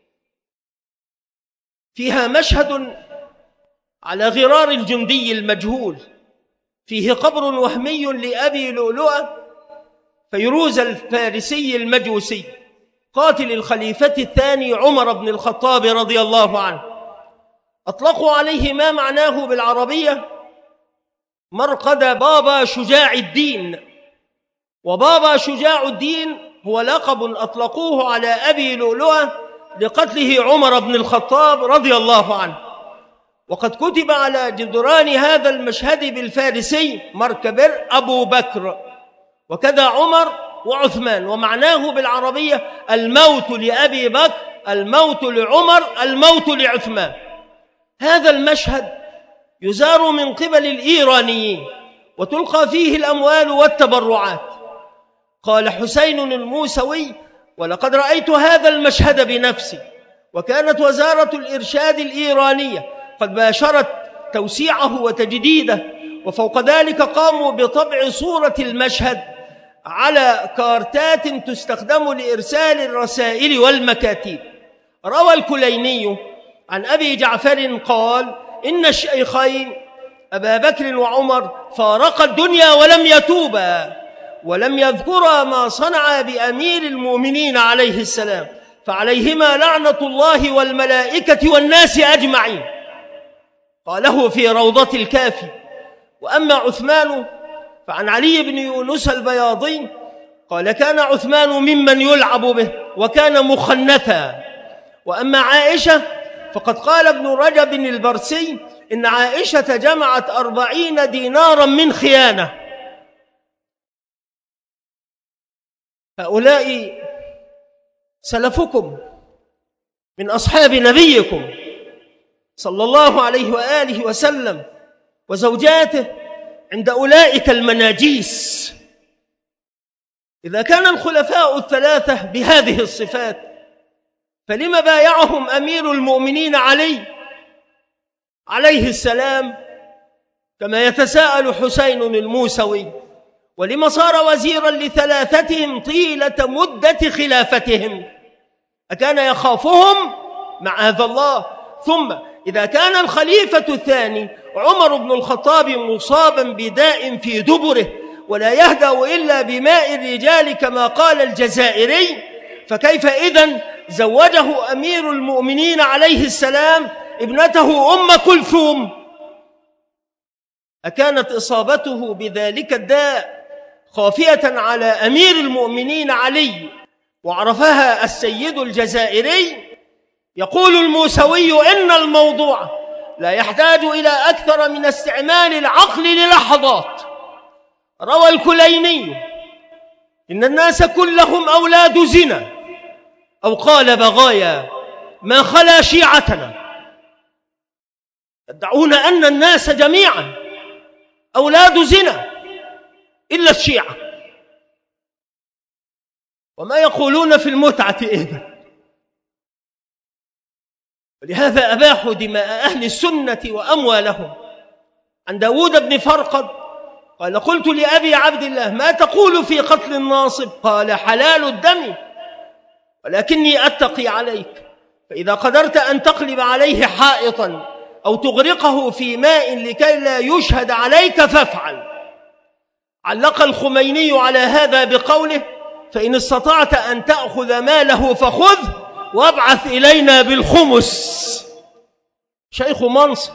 فيها مشهد على غرار الجندي المجهول، فيه قبر وهمي لأبي لؤلؤة فيروز الفارسي المجوسي قاتل الخليفة الثاني عمر بن الخطاب رضي الله عنه. أطلقوا عليه ما معناه بالعربية مرقد بابا شجاع الدين، وبابا شجاع الدين هو لقب أطلقوه على أبي لؤلؤة لقتله عمر بن الخطاب رضي الله عنه. وقد كتب على جدران هذا المشهد بالفارسي مركبر أبو بكر، وكذا عمر وعثمان، ومعناه بالعربية الموت لأبي بكر، الموت لعمر، الموت لعثمان. هذا المشهد يزار من قبل الإيرانيين وتلقى فيه الأموال والتبرعات. قال حسين الموسوي: ولقد رأيت هذا المشهد بنفسي، وكانت وزارة الإرشاد الإيرانية قد باشرت توسيعه وتجديده، وفوق ذلك قاموا بطبع صورة المشهد على كارتات تستخدم لإرسال الرسائل والمكاتيب. روى الكليني عن أبي جعفر قال: إن الشيخين أبا بكر وعمر فارقا الدنيا ولم يتوبا، ولم يذكرا ما صنعا بأمير المؤمنين عليه السلام، فعليهما لعنة الله والملائكة والناس أجمعين. قاله في روضة الكافي. وأما عثمان فعن علي بن يونس البياضي قال: كان عثمان ممن يلعب به وكان مخنثا. وأما عائشة فقد قال ابن رجب البرسي: إن عائشة جمعت 40 دينارا من خيانة. هؤلاء سلفكم من أصحاب نبيكم صلى الله عليه وآله وسلم وزوجاته عند أولئك المناجيس. إذا كان الخلفاء الثلاثة بهذه الصفات فلما بايعهم أمير المؤمنين عليه السلام كما يتساءل حسين الموسوي؟ ولما صار وزيرا لثلاثتهم طيلة مدة خلافتهم؟ أكان يخافهم معاذ الله؟ ثم إذا كان الخليفة الثاني عمر بن الخطاب مصابا بداء في دبره ولا يهدأ إلا بماء الرجال كما قال الجزائري، فكيف إذن زوجه أمير المؤمنين عليه السلام ابنته أم كلثوم؟ أكانت إصابته بذلك الداء خافية على أمير المؤمنين علي وعرفها السيد الجزائري؟ يقول الموسوي: إن الموضوع لا يحتاج إلى أكثر من استعمال العقل للحظات. روى الكليني: إن الناس كلهم أولاد زنا، أو قال بغايا، ما خلا شيعتنا. يدعون أن الناس جميعا أولاد زنا إلا الشيعة. وما يقولون في المتعة إذن؟ ولهذا أباحوا دماء أهل السنة وأموالهم عن داود بن فرقد قال: قلت لأبي عبد الله: ما تقول في قتل الناصب؟ قال: حلال الدم، ولكني أتقي عليك، فإذا قدرت أن تقلب عليه حائطا أو تغرقه في ماء لكي لا يشهد عليك فافعل. علق الخميني على هذا بقوله: فإن استطعت أن تأخذ ماله فخذه وابعث إلينا بالخمس. شيخ منصب،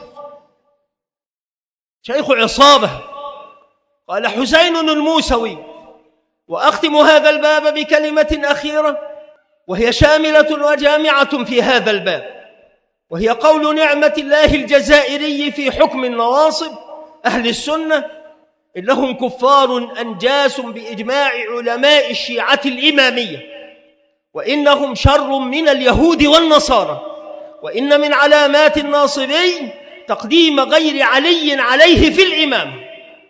شيخ عصابة. قال حسين الموسوي: وأختم هذا الباب بكلمة أخيرة وهي شاملة وجامعة في هذا الباب، وهي قول نعمة الله الجزائري في حكم النواصب أهل السنة: إنهم كفار أنجاس بإجماع علماء الشيعة الإمامية، وإنهم شر من اليهود والنصارى، وإن من علامات الناصبي تقديم غير علي عليه في الإمام.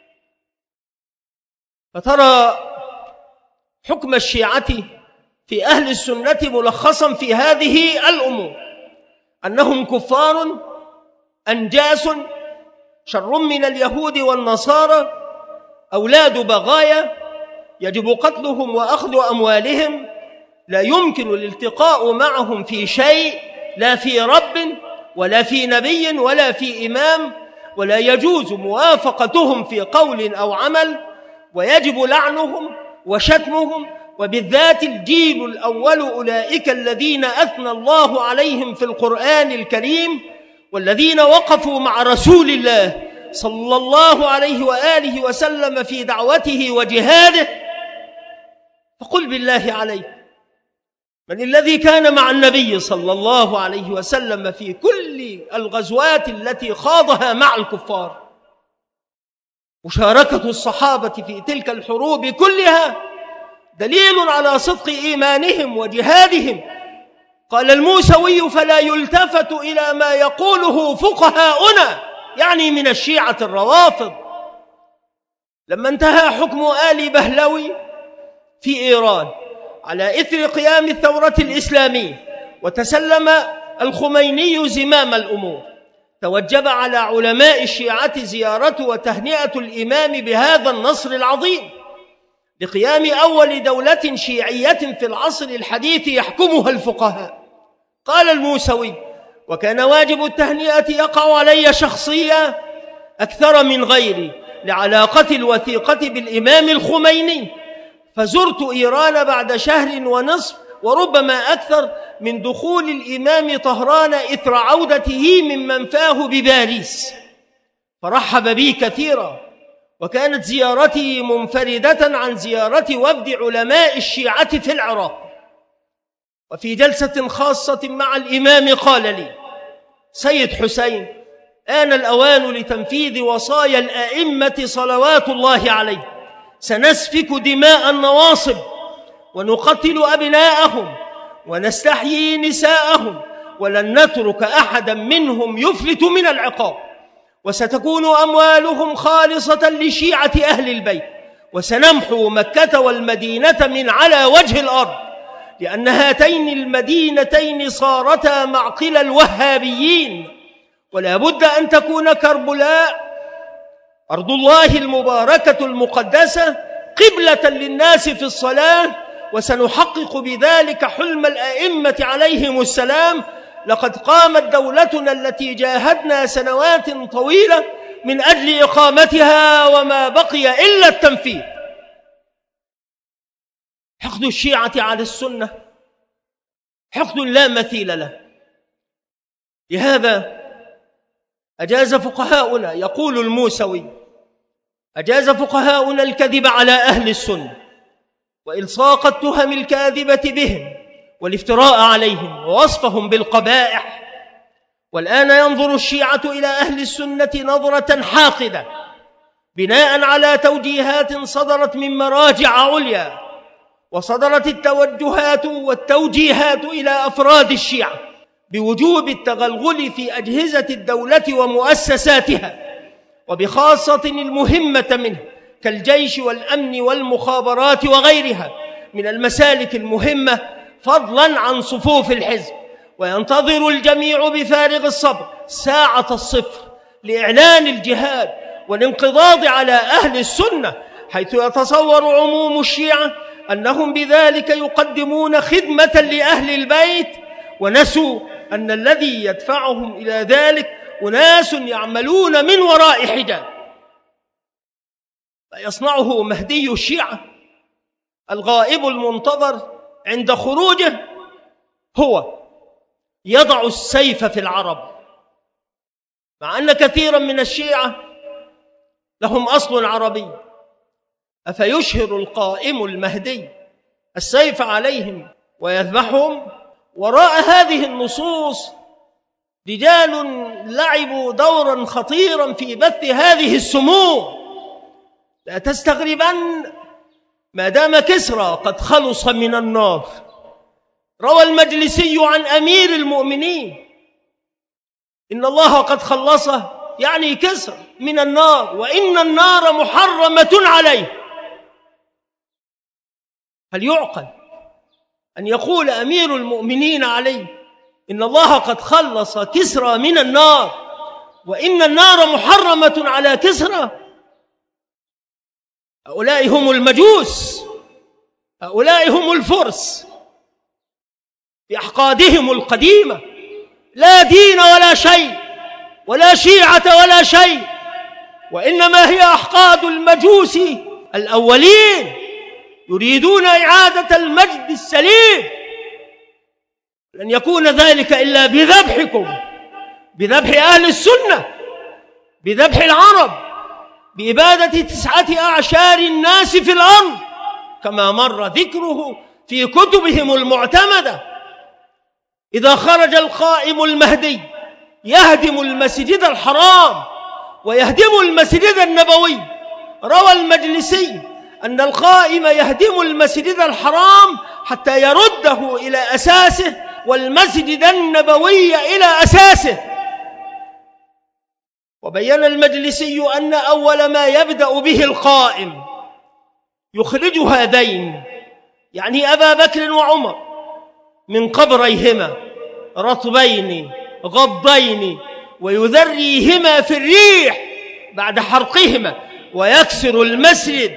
فترى حكم الشيعة في أهل السنة ملخصا في هذه الأمور: أنهم كفار أنجاس شر من اليهود والنصارى، أولاد بغايا يجب قتلهم وأخذ أموالهم، لا يمكن الالتقاء معهم في شيء، لا في رب ولا في نبي ولا في إمام، ولا يجوز موافقتهم في قول أو عمل، ويجب لعنهم وشتمهم، وبالذات الجيل الأول أولئك الذين أثنى الله عليهم في القرآن الكريم، والذين وقفوا مع رسول الله صلى الله عليه وآله وسلم في دعوته وجهاده. فقل بالله عليك، من الذي كان مع النبي صلى الله عليه وسلم في كل الغزوات التي خاضها مع الكفار؟ مشاركة الصحابة في تلك الحروب كلها دليل على صدق إيمانهم وجهادهم. قال الموسوي: فلا يلتفت إلى ما يقوله فقهاؤنا، يعني من الشيعة الروافض. لما انتهى حكم آل بهلوي في إيران على إثر قيام الثورة الإسلامية وتسلم الخميني زمام الأمور، توجب على علماء الشيعة زيارة وتهنئة الإمام بهذا النصر العظيم لقيام أول دولة شيعية في العصر الحديث يحكمها الفقهاء. قال الموسوي: وكان واجب التهنئة يقع علي شخصيا أكثر من غيري لعلاقة الوثيقة بالإمام الخميني، فزرت إيران بعد شهر ونصف وربما أكثر من دخول الإمام طهران إثر عودته من منفاه بباريس، فرحب بي كثيرا، وكانت زيارتي منفردة عن زيارة وفد علماء الشيعة في العراق. وفي جلسة خاصة مع الإمام قال لي: سيد حسين، آن الأوان لتنفيذ وصايا الأئمة صلوات الله عليه، سنسفك دماء النواصب ونقتل أبناءهم ونستحيي نساءهم، ولن نترك أحدا منهم يفلت من العقاب، وستكون أموالهم خالصة لشيعة أهل البيت، وسنمحو مكة والمدينة من على وجه الأرض، لأن هاتين المدينتين صارتا معقل الوهابيين، ولا بد أن تكون كربلاء أرض الله المباركة المقدسة قبلة للناس في الصلاة، وسنحقق بذلك حلم الأئمة عليهم السلام. لقد قامت دولتنا التي جاهدنا سنوات طويلة من أجل إقامتها، وما بقي إلا التنفيذ. حقد الشيعة على السنة حقد لا مثيل له، لهذا أجاز فقهاؤنا، يقول الموسوي: أجاز فقهاؤنا الكذب على أهل السنة وإلصاق التهم الكاذبة بهم والافتراء عليهم ووصفهم بالقبائح. والآن ينظر الشيعة إلى أهل السنة نظرة حاقدة بناء على توجيهات صدرت من مراجع عليا، وصدرت التوجهات والتوجيهات إلى أفراد الشيعة بوجوب التغلغل في أجهزة الدولة ومؤسساتها، وبخاصة المهمة منه كالجيش والأمن والمخابرات وغيرها من المسالك المهمة، فضلا عن صفوف الحزب. وينتظر الجميع بفارغ الصبر ساعة الصفر لإعلان الجهاد والانقضاض على أهل السنة، حيث يتصور عموم الشيعة أنهم بذلك يقدمون خدمة لأهل البيت، ونسوا أن الذي يدفعهم إلى ذلك أناس يعملون من وراء حجاب. فيصنعه مهدي الشيعة الغائب المنتظر عند خروجه هو يضع السيف في العرب، مع أن كثيرا من الشيعة لهم أصل عربي. أفيشهر القائم المهدي السيف عليهم ويذبحهم؟ وراء هذه النصوص رجال لعبوا دورا خطيرا في بث هذه السموم. لا تستغربن ما دام كسرى قد خلص من النار. روى المجلسي عن أمير المؤمنين إن الله قد خلصه، يعني كسرى، من النار، وإن النار محرمة عليه. هل يعقل أن يقول أمير المؤمنين عليه إن الله قد خلص كسرى من النار وإن النار محرمة على كسرى؟ هؤلاء هم المجوس، هؤلاء هم الفرس بأحقادهم القديمة، لا دين ولا شيء، ولا شيعة ولا شيء، وإنما هي أحقاد المجوس الأولين يريدون إعادة المجد السليم. لن يكون ذلك إلا بذبحكم، بذبح أهل السنة، بذبح العرب، بإبادة 9 أعشار الناس في الأرض كما مر ذكره في كتبهم المعتمدة. إذا خرج القائم المهدي يهدم المسجد الحرام ويهدم المسجد النبوي. روى المجلسي أن القائم يهدم المسجد الحرام حتى يرده إلى أساسه، والمسجد النبوي إلى أساسه. وبين المجلسي أن أول ما يبدأ به القائم يخرج هذين، يعني أبا بكر وعمر، من قبريهما رطبين غضين ويذريهما في الريح بعد حرقهما، ويكسر المسجد،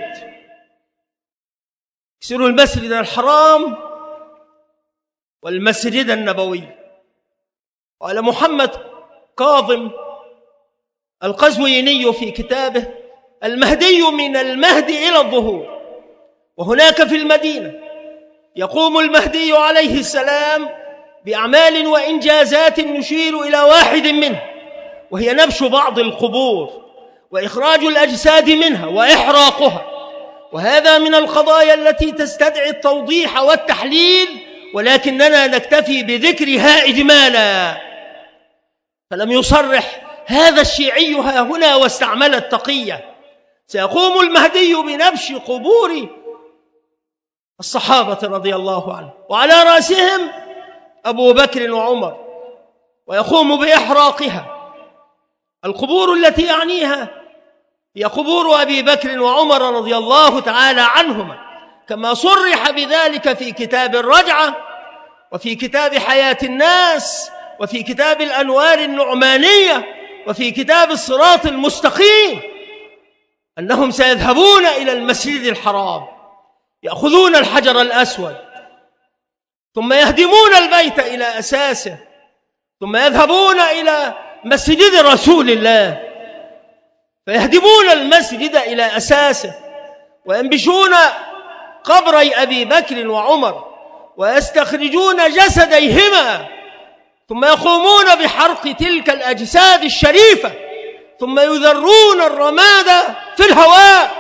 يكسر المسجد الحرام والمسجد النبوي. قال محمد كاظم القزويني في كتابه المهدي من المهد إلى الظهور، وهناك في المدينة يقوم المهدي عليه السلام بأعمال وإنجازات نشير إلى واحد منه، وهي نبش بعض القبور وإخراج الأجساد منها وإحراقها. وهذا من القضايا التي تستدعي التوضيح والتحليل، ولكننا نكتفي بذكرها إجمالا. فلم يصرح هذا الشيعي ها هنا واستعمل التقية. سيقوم المهدي بنبش قبور الصحابة رضي الله عنهم، وعلى رأسهم أبو بكر وعمر، ويقوم بإحراقها. القبور التي يعنيها هي قبور أبي بكر وعمر رضي الله تعالى عنهما، كما صرح بذلك في كتاب الرجعة، وفي كتاب حياة الناس، وفي كتاب الأنوار النعمانية، وفي كتاب الصراط المستقيم، أنهم سيذهبون إلى المسجد الحرام، يأخذون الحجر الأسود، ثم يهدمون البيت إلى أساسه، ثم يذهبون إلى مسجد رسول الله فيهدمون المسجد إلى أساسه، وينبشون قبري أبي بكر وعمر ويستخرجون جسديهما، ثم يقومون بحرق تلك الأجساد الشريفة، ثم يذرون الرماد في الهواء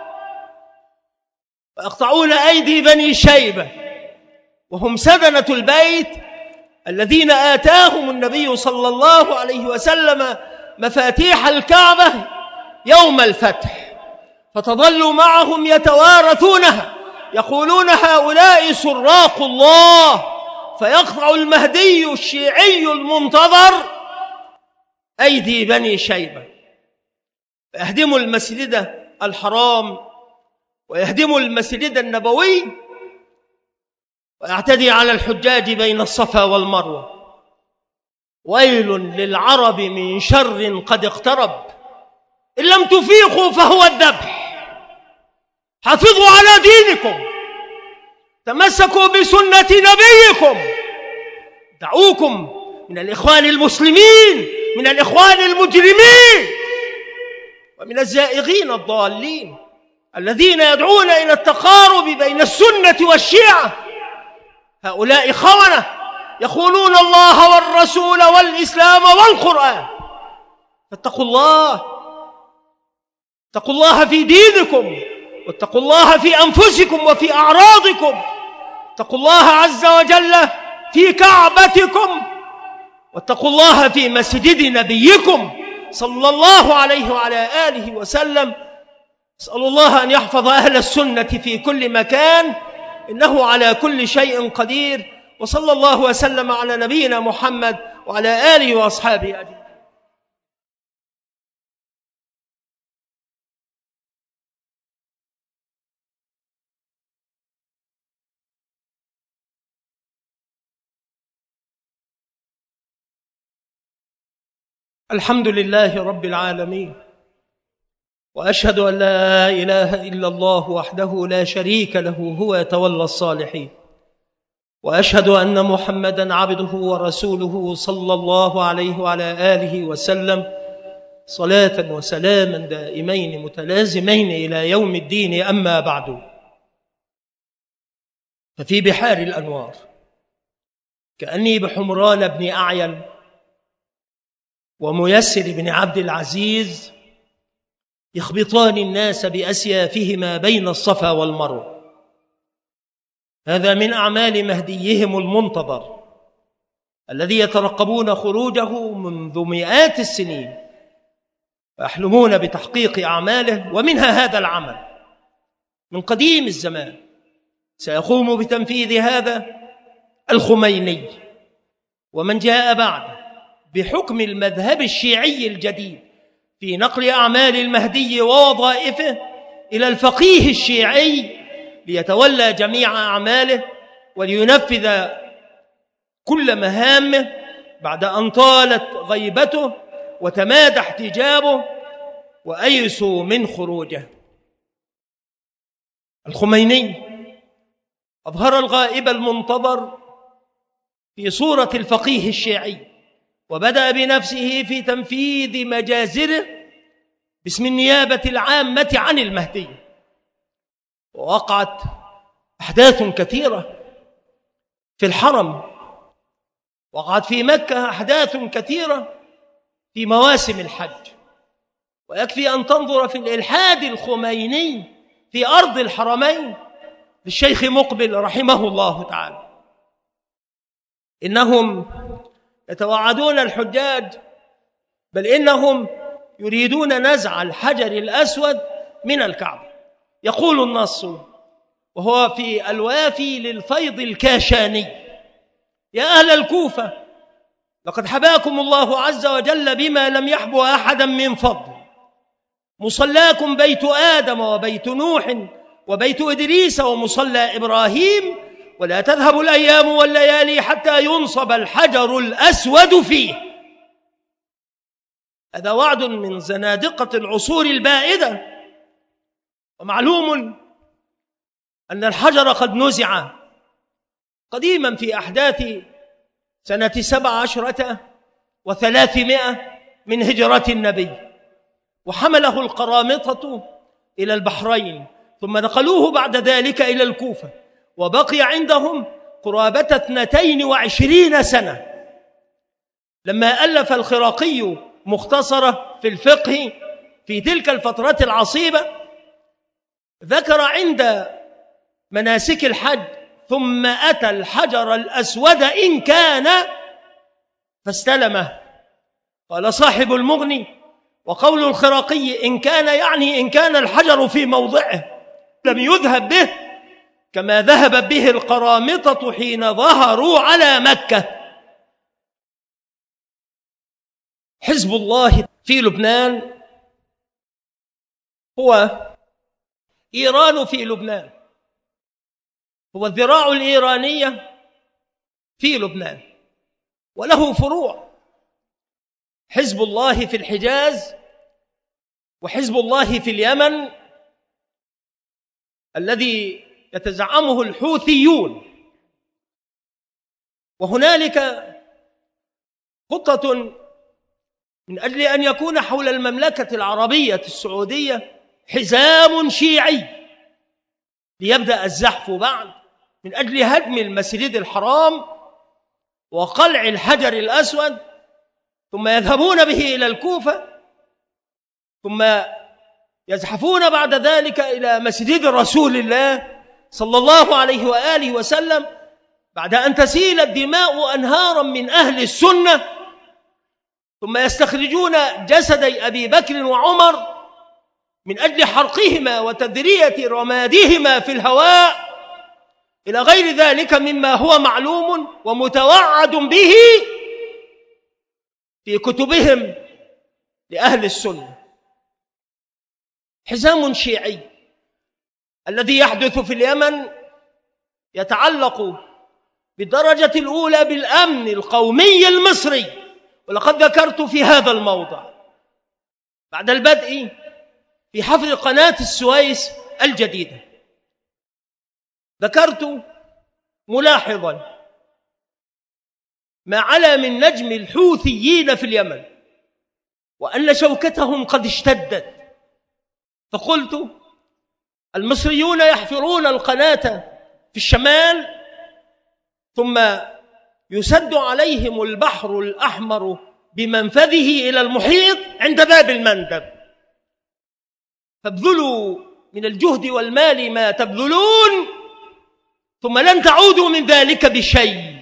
ويقطعون أيدي بني شيبة، وهم سدنة البيت الذين آتاهم النبي صلى الله عليه وسلم مفاتيح الكعبة يوم الفتح، فتظلوا معهم يتوارثونها، يقولون هؤلاء سراق الله. فيقطع المهدي الشيعي المنتظر أيدي بني شيبة، فيهدم المسجد الحرام ويهدم المسجد النبوي، ويعتدي على الحجاج بين الصفا والمروة. ويل للعرب من شر قد اقترب. إن لم تفيقوا فهو الذبح. حافظوا على دينكم، تمسكوا بسنة نبيكم، دعوكم من الإخوان المسلمين، من الإخوان المجرمين، ومن الزائغين الضالين الذين يدعون إلى التقارب بين السنة والشيعة. هؤلاء خونة يخونون الله والرسول والإسلام والقرآن. فاتقوا الله، اتقوا الله في دينكم، واتقوا الله في أنفسكم وفي أعراضكم. اتقوا الله عز وجل في كعبتكم، واتقوا الله في مسجد نبيكم صلى الله عليه وعلى آله وسلم. أسأل الله أن يحفظ أهل السنة في كل مكان، إنه على كل شيء قدير. وصلى الله وسلم على نبينا محمد وعلى آله وأصحابه أجمعين. الحمد لله رب العالمين، وأشهد أن لا إله إلا الله وحده لا شريك له هو يتولى الصالحين، وأشهد أن محمدًا عبده ورسوله صلى الله عليه وعلى آله وسلم، صلاة وسلاما دائمين متلازمين إلى يوم الدين. أما بعد، ففي بحار الأنوار كأني بحمران بن أعين وميسر بن عبد العزيز يخبطان الناس بأسيافهما بين الصفا والمروة. هذا من أعمال مهديهم المنتظر الذي يترقبون خروجه منذ مئات السنين، ويحلمون بتحقيق أعماله. ومنها هذا العمل من قديم الزمان سيقوم بتنفيذ هذا الخميني ومن جاء بعده بحكم المذهب الشيعي الجديد في نقل أعمال المهدي ووظائفه إلى الفقيه الشيعي ليتولى جميع أعماله ولينفذ كل مهامه بعد أن طالت غيبته وتمادى احتجابه وأيسوا من خروجه. الخميني أظهر الغائب المنتظر في صورة الفقيه الشيعي، وبدأ بنفسه في تنفيذ مجازره باسم النيابة العامة عن المهدي. ووقعت أحداث كثيرة في الحرم، وقعت في مكة أحداث كثيرة في مواسم الحج، ويكفي أن تنظر في الإلحاد الخميني في أرض الحرمين للشيخ مقبل رحمه الله تعالى. إنهم يتوعدون الحجاج، بل إنهم يريدون نزع الحجر الأسود من الكعبة. يقول النص وهو في الوافي للفيض الكاشاني: يا أهل الكوفة، لقد حباكم الله عز وجل بما لم يحب أحدا من فضل. مصلاكم بيت آدم وبيت نوح وبيت إدريس ومصلى إبراهيم، ولا تذهب الأيام والليالي حتى ينصب الحجر الأسود فيه. هذا وعد من زنادقة العصور البائدة. ومعلوم أن الحجر قد نزع قديما في أحداث سنة 17 و300 من هجرة النبي، وحمله القرامطة إلى البحرين، ثم نقلوه بعد ذلك إلى الكوفة، وبقي عندهم قرابة 22 سنة. لما ألف الخراقي مختصرة في الفقه في تلك الفترة العصيبة، ذكر عند مناسك الحج: ثم أتى الحجر الأسود إن كان فاستلمه. قال صاحب المغني: وقول الخراقي إن كان يعني إن كان الحجر في موضعه، لم يذهب به كما ذهب به القرامطة حين ظهروا على مكة. حزب الله في لبنان هو إيران في لبنان، هو الذراع الإيرانية في لبنان، وله فروع. حزب الله في الحجاز وحزب الله في اليمن الذي يتزعمه الحوثيون، وهنالك خطة من أجل أن يكون حول المملكة العربية السعودية حزام شيعي ليبدأ الزحف بعد من أجل هدم المسجد الحرام وقلع الحجر الأسود، ثم يذهبون به إلى الكوفة، ثم يزحفون بعد ذلك إلى مسجد رسول الله صلى الله عليه وآله وسلم بعد أن تسيل الدماء أنهارا من أهل السنة، ثم يستخرجون جسدي أبي بكر وعمر من أجل حرقهما وتذرية رمادهما في الهواء إلى غير ذلك مما هو معلوم ومتوعد به في كتبهم لأهل السنة. حزام شيعي الذي يحدث في اليمن يتعلق بالدرجة الأولى بالأمن القومي المصري، ولقد ذكرت في هذا الموضع بعد البدء في حفر قناة السويس الجديدة، ذكرت ملاحظا ما علا من نجم الحوثيين في اليمن وأن شوكتهم قد اشتدت، فقلت المصريون يحفرون القناة في الشمال ثم يسد عليهم البحر الأحمر بمنفذه إلى المحيط عند باب المندب، فابذلوا من الجهد والمال ما تبذلون ثم لن تعودوا من ذلك بشيء.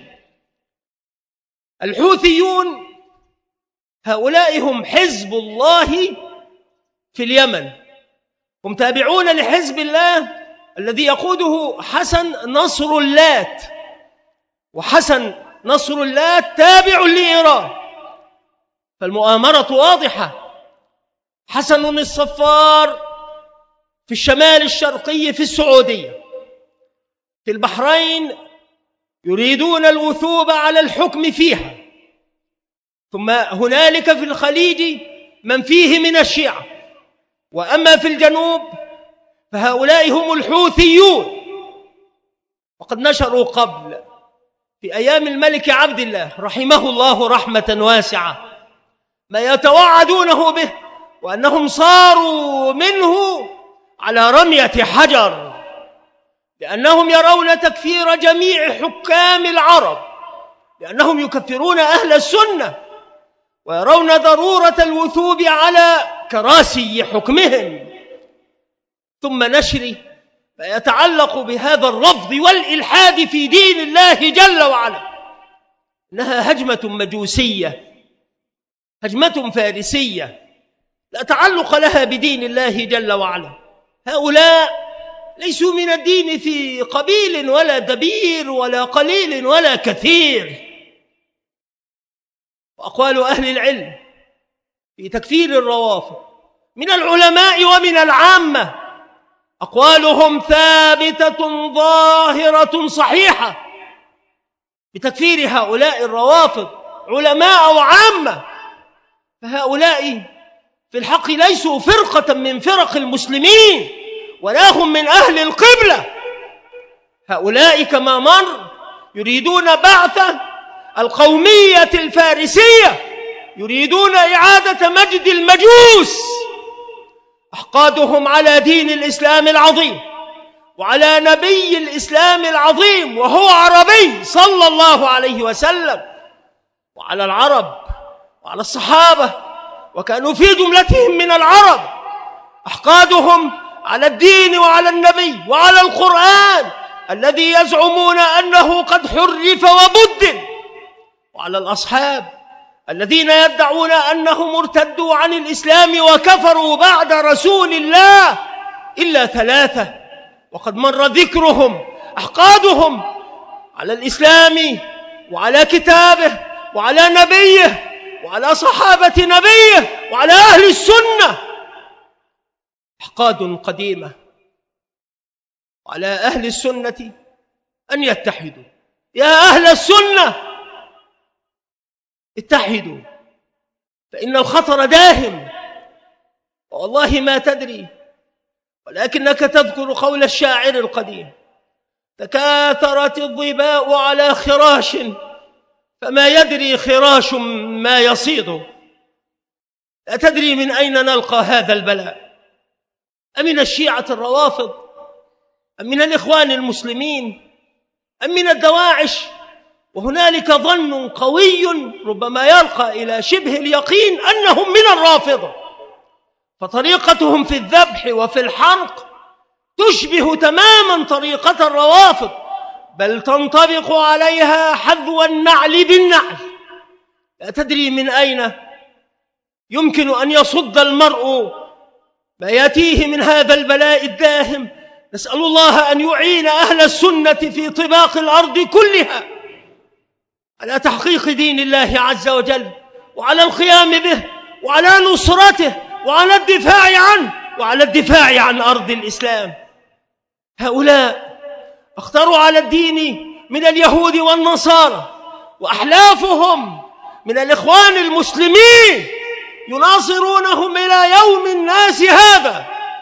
الحوثيون هؤلاء هم حزب الله في اليمن، هم تابعون لحزب الله الذي يقوده حسن نصر اللات، وحسن نصر اللات تابع لإيران، فالمؤامرة واضحة. حسن الصفار في الشمال الشرقي في السعودية، في البحرين يريدون الوثوب على الحكم فيها، ثم هنالك في الخليج من فيه من الشيعة، وأما في الجنوب فهؤلاء هم الحوثيون. وقد نشروا قبل في أيام الملك عبد الله رحمه الله رحمة واسعة ما يتوعدونه به، وأنهم صاروا منه على رمية حجر، لأنهم يرون تكفير جميع حكام العرب، لأنهم يكفرون أهل السنة ويرون ضرورة الوثوب على كراسي حكمهم. ثم نشر ما يتعلق بهذا الرفض والإلحاد في دين الله جل وعلا، إنها هجمة مجوسية، هجمة فارسية لا تعلق لها بدين الله جل وعلا. هؤلاء ليسوا من الدين في قبيل ولا دبير ولا قليل ولا كثير. وأقوال أهل العلم في تكفير الروافض من العلماء ومن العامة أقوالهم ثابتة ظاهرة صحيحة بتكفير هؤلاء الروافض علماء وعامة، فهؤلاء في الحق ليسوا فرقة من فرق المسلمين ولا هم من أهل القبلة. هؤلاء كما مر يريدون بعث القومية الفارسية، يريدون إعادة مجد المجوس، أحقادهم على دين الإسلام العظيم وعلى نبي الإسلام العظيم وهو عربي صلى الله عليه وسلم، وعلى العرب وعلى الصحابة وكانوا في جملتهم من العرب. أحقادهم على الدين وعلى النبي وعلى القرآن الذي يزعمون أنه قد حرف وبدل، وعلى الأصحاب الذين يدعون أنهم ارتدوا عن الإسلام وكفروا بعد رسول الله إلا ثلاثة وقد مر ذكرهم. أحقادهم على الإسلام وعلى كتابه وعلى نبيه وعلى صحابة نبيه وعلى أهل السنة أحقاد قديمة، وعلى أهل السنة أن يتحدوا. يا أهل السنة اتحدوا، فإن الخطر داهم، والله ما تدري، ولكنك تذكر قول الشاعر القديم: تكاثرت الظباء على خراش فما يدري خراش ما يصيد. لا تدري من أين نلقى هذا البلاء، أمن الشيعة الروافض، أم من الإخوان المسلمين، أم من الدواعش؟ وهنالك ظن قوي ربما يرقى إلى شبه اليقين أنهم من الرافضة، فطريقتهم في الذبح وفي الحرق تشبه تماما طريقة الروافض، بل تنطبق عليها حذو النعل بالنعل. لا تدري من أين يمكن أن يصد المرء ما يأتيه من هذا البلاء الداهم. نسأل الله أن يعين أهل السنة في طباق الأرض كلها على تحقيق دين الله عز وجل، وعلى القيام به، وعلى نصرته، وعلى الدفاع عنه، وعلى الدفاع عن أرض الإسلام. هؤلاء اختاروا على الدين من اليهود والنصارى، وأحلافهم من الإخوان المسلمين يناصرونهم إلى يوم الناس هذا،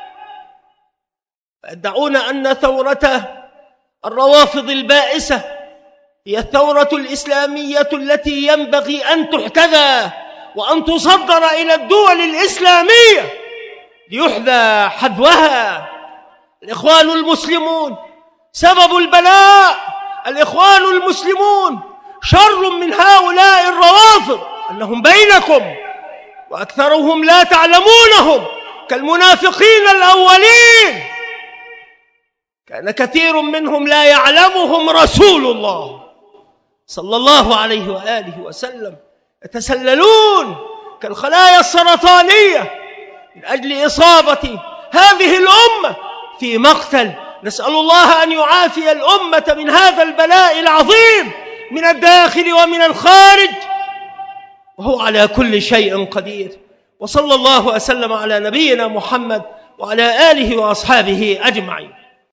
يدعون أن ثورة الروافض البائسة هي الثورة الإسلامية التي ينبغي أن تحتذى وأن تصدر إلى الدول الإسلامية ليحذى حذوها. الإخوان المسلمون سبب البلاء، الإخوان المسلمون شر من هؤلاء الروافض، أنهم بينكم وأكثرهم لا تعلمونهم كالمنافقين الأولين، كان كثير منهم لا يعلمهم رسول الله صلى الله عليه وآله وسلم، يتسللون كالخلايا السرطانية من أجل إصابة هذه الأمة في مقتل. نسأل الله أن يعافي الأمة من هذا البلاء العظيم من الداخل ومن الخارج، وهو على كل شيء قدير. وصلى الله وسلم على نبينا محمد وعلى آله وأصحابه أجمعين.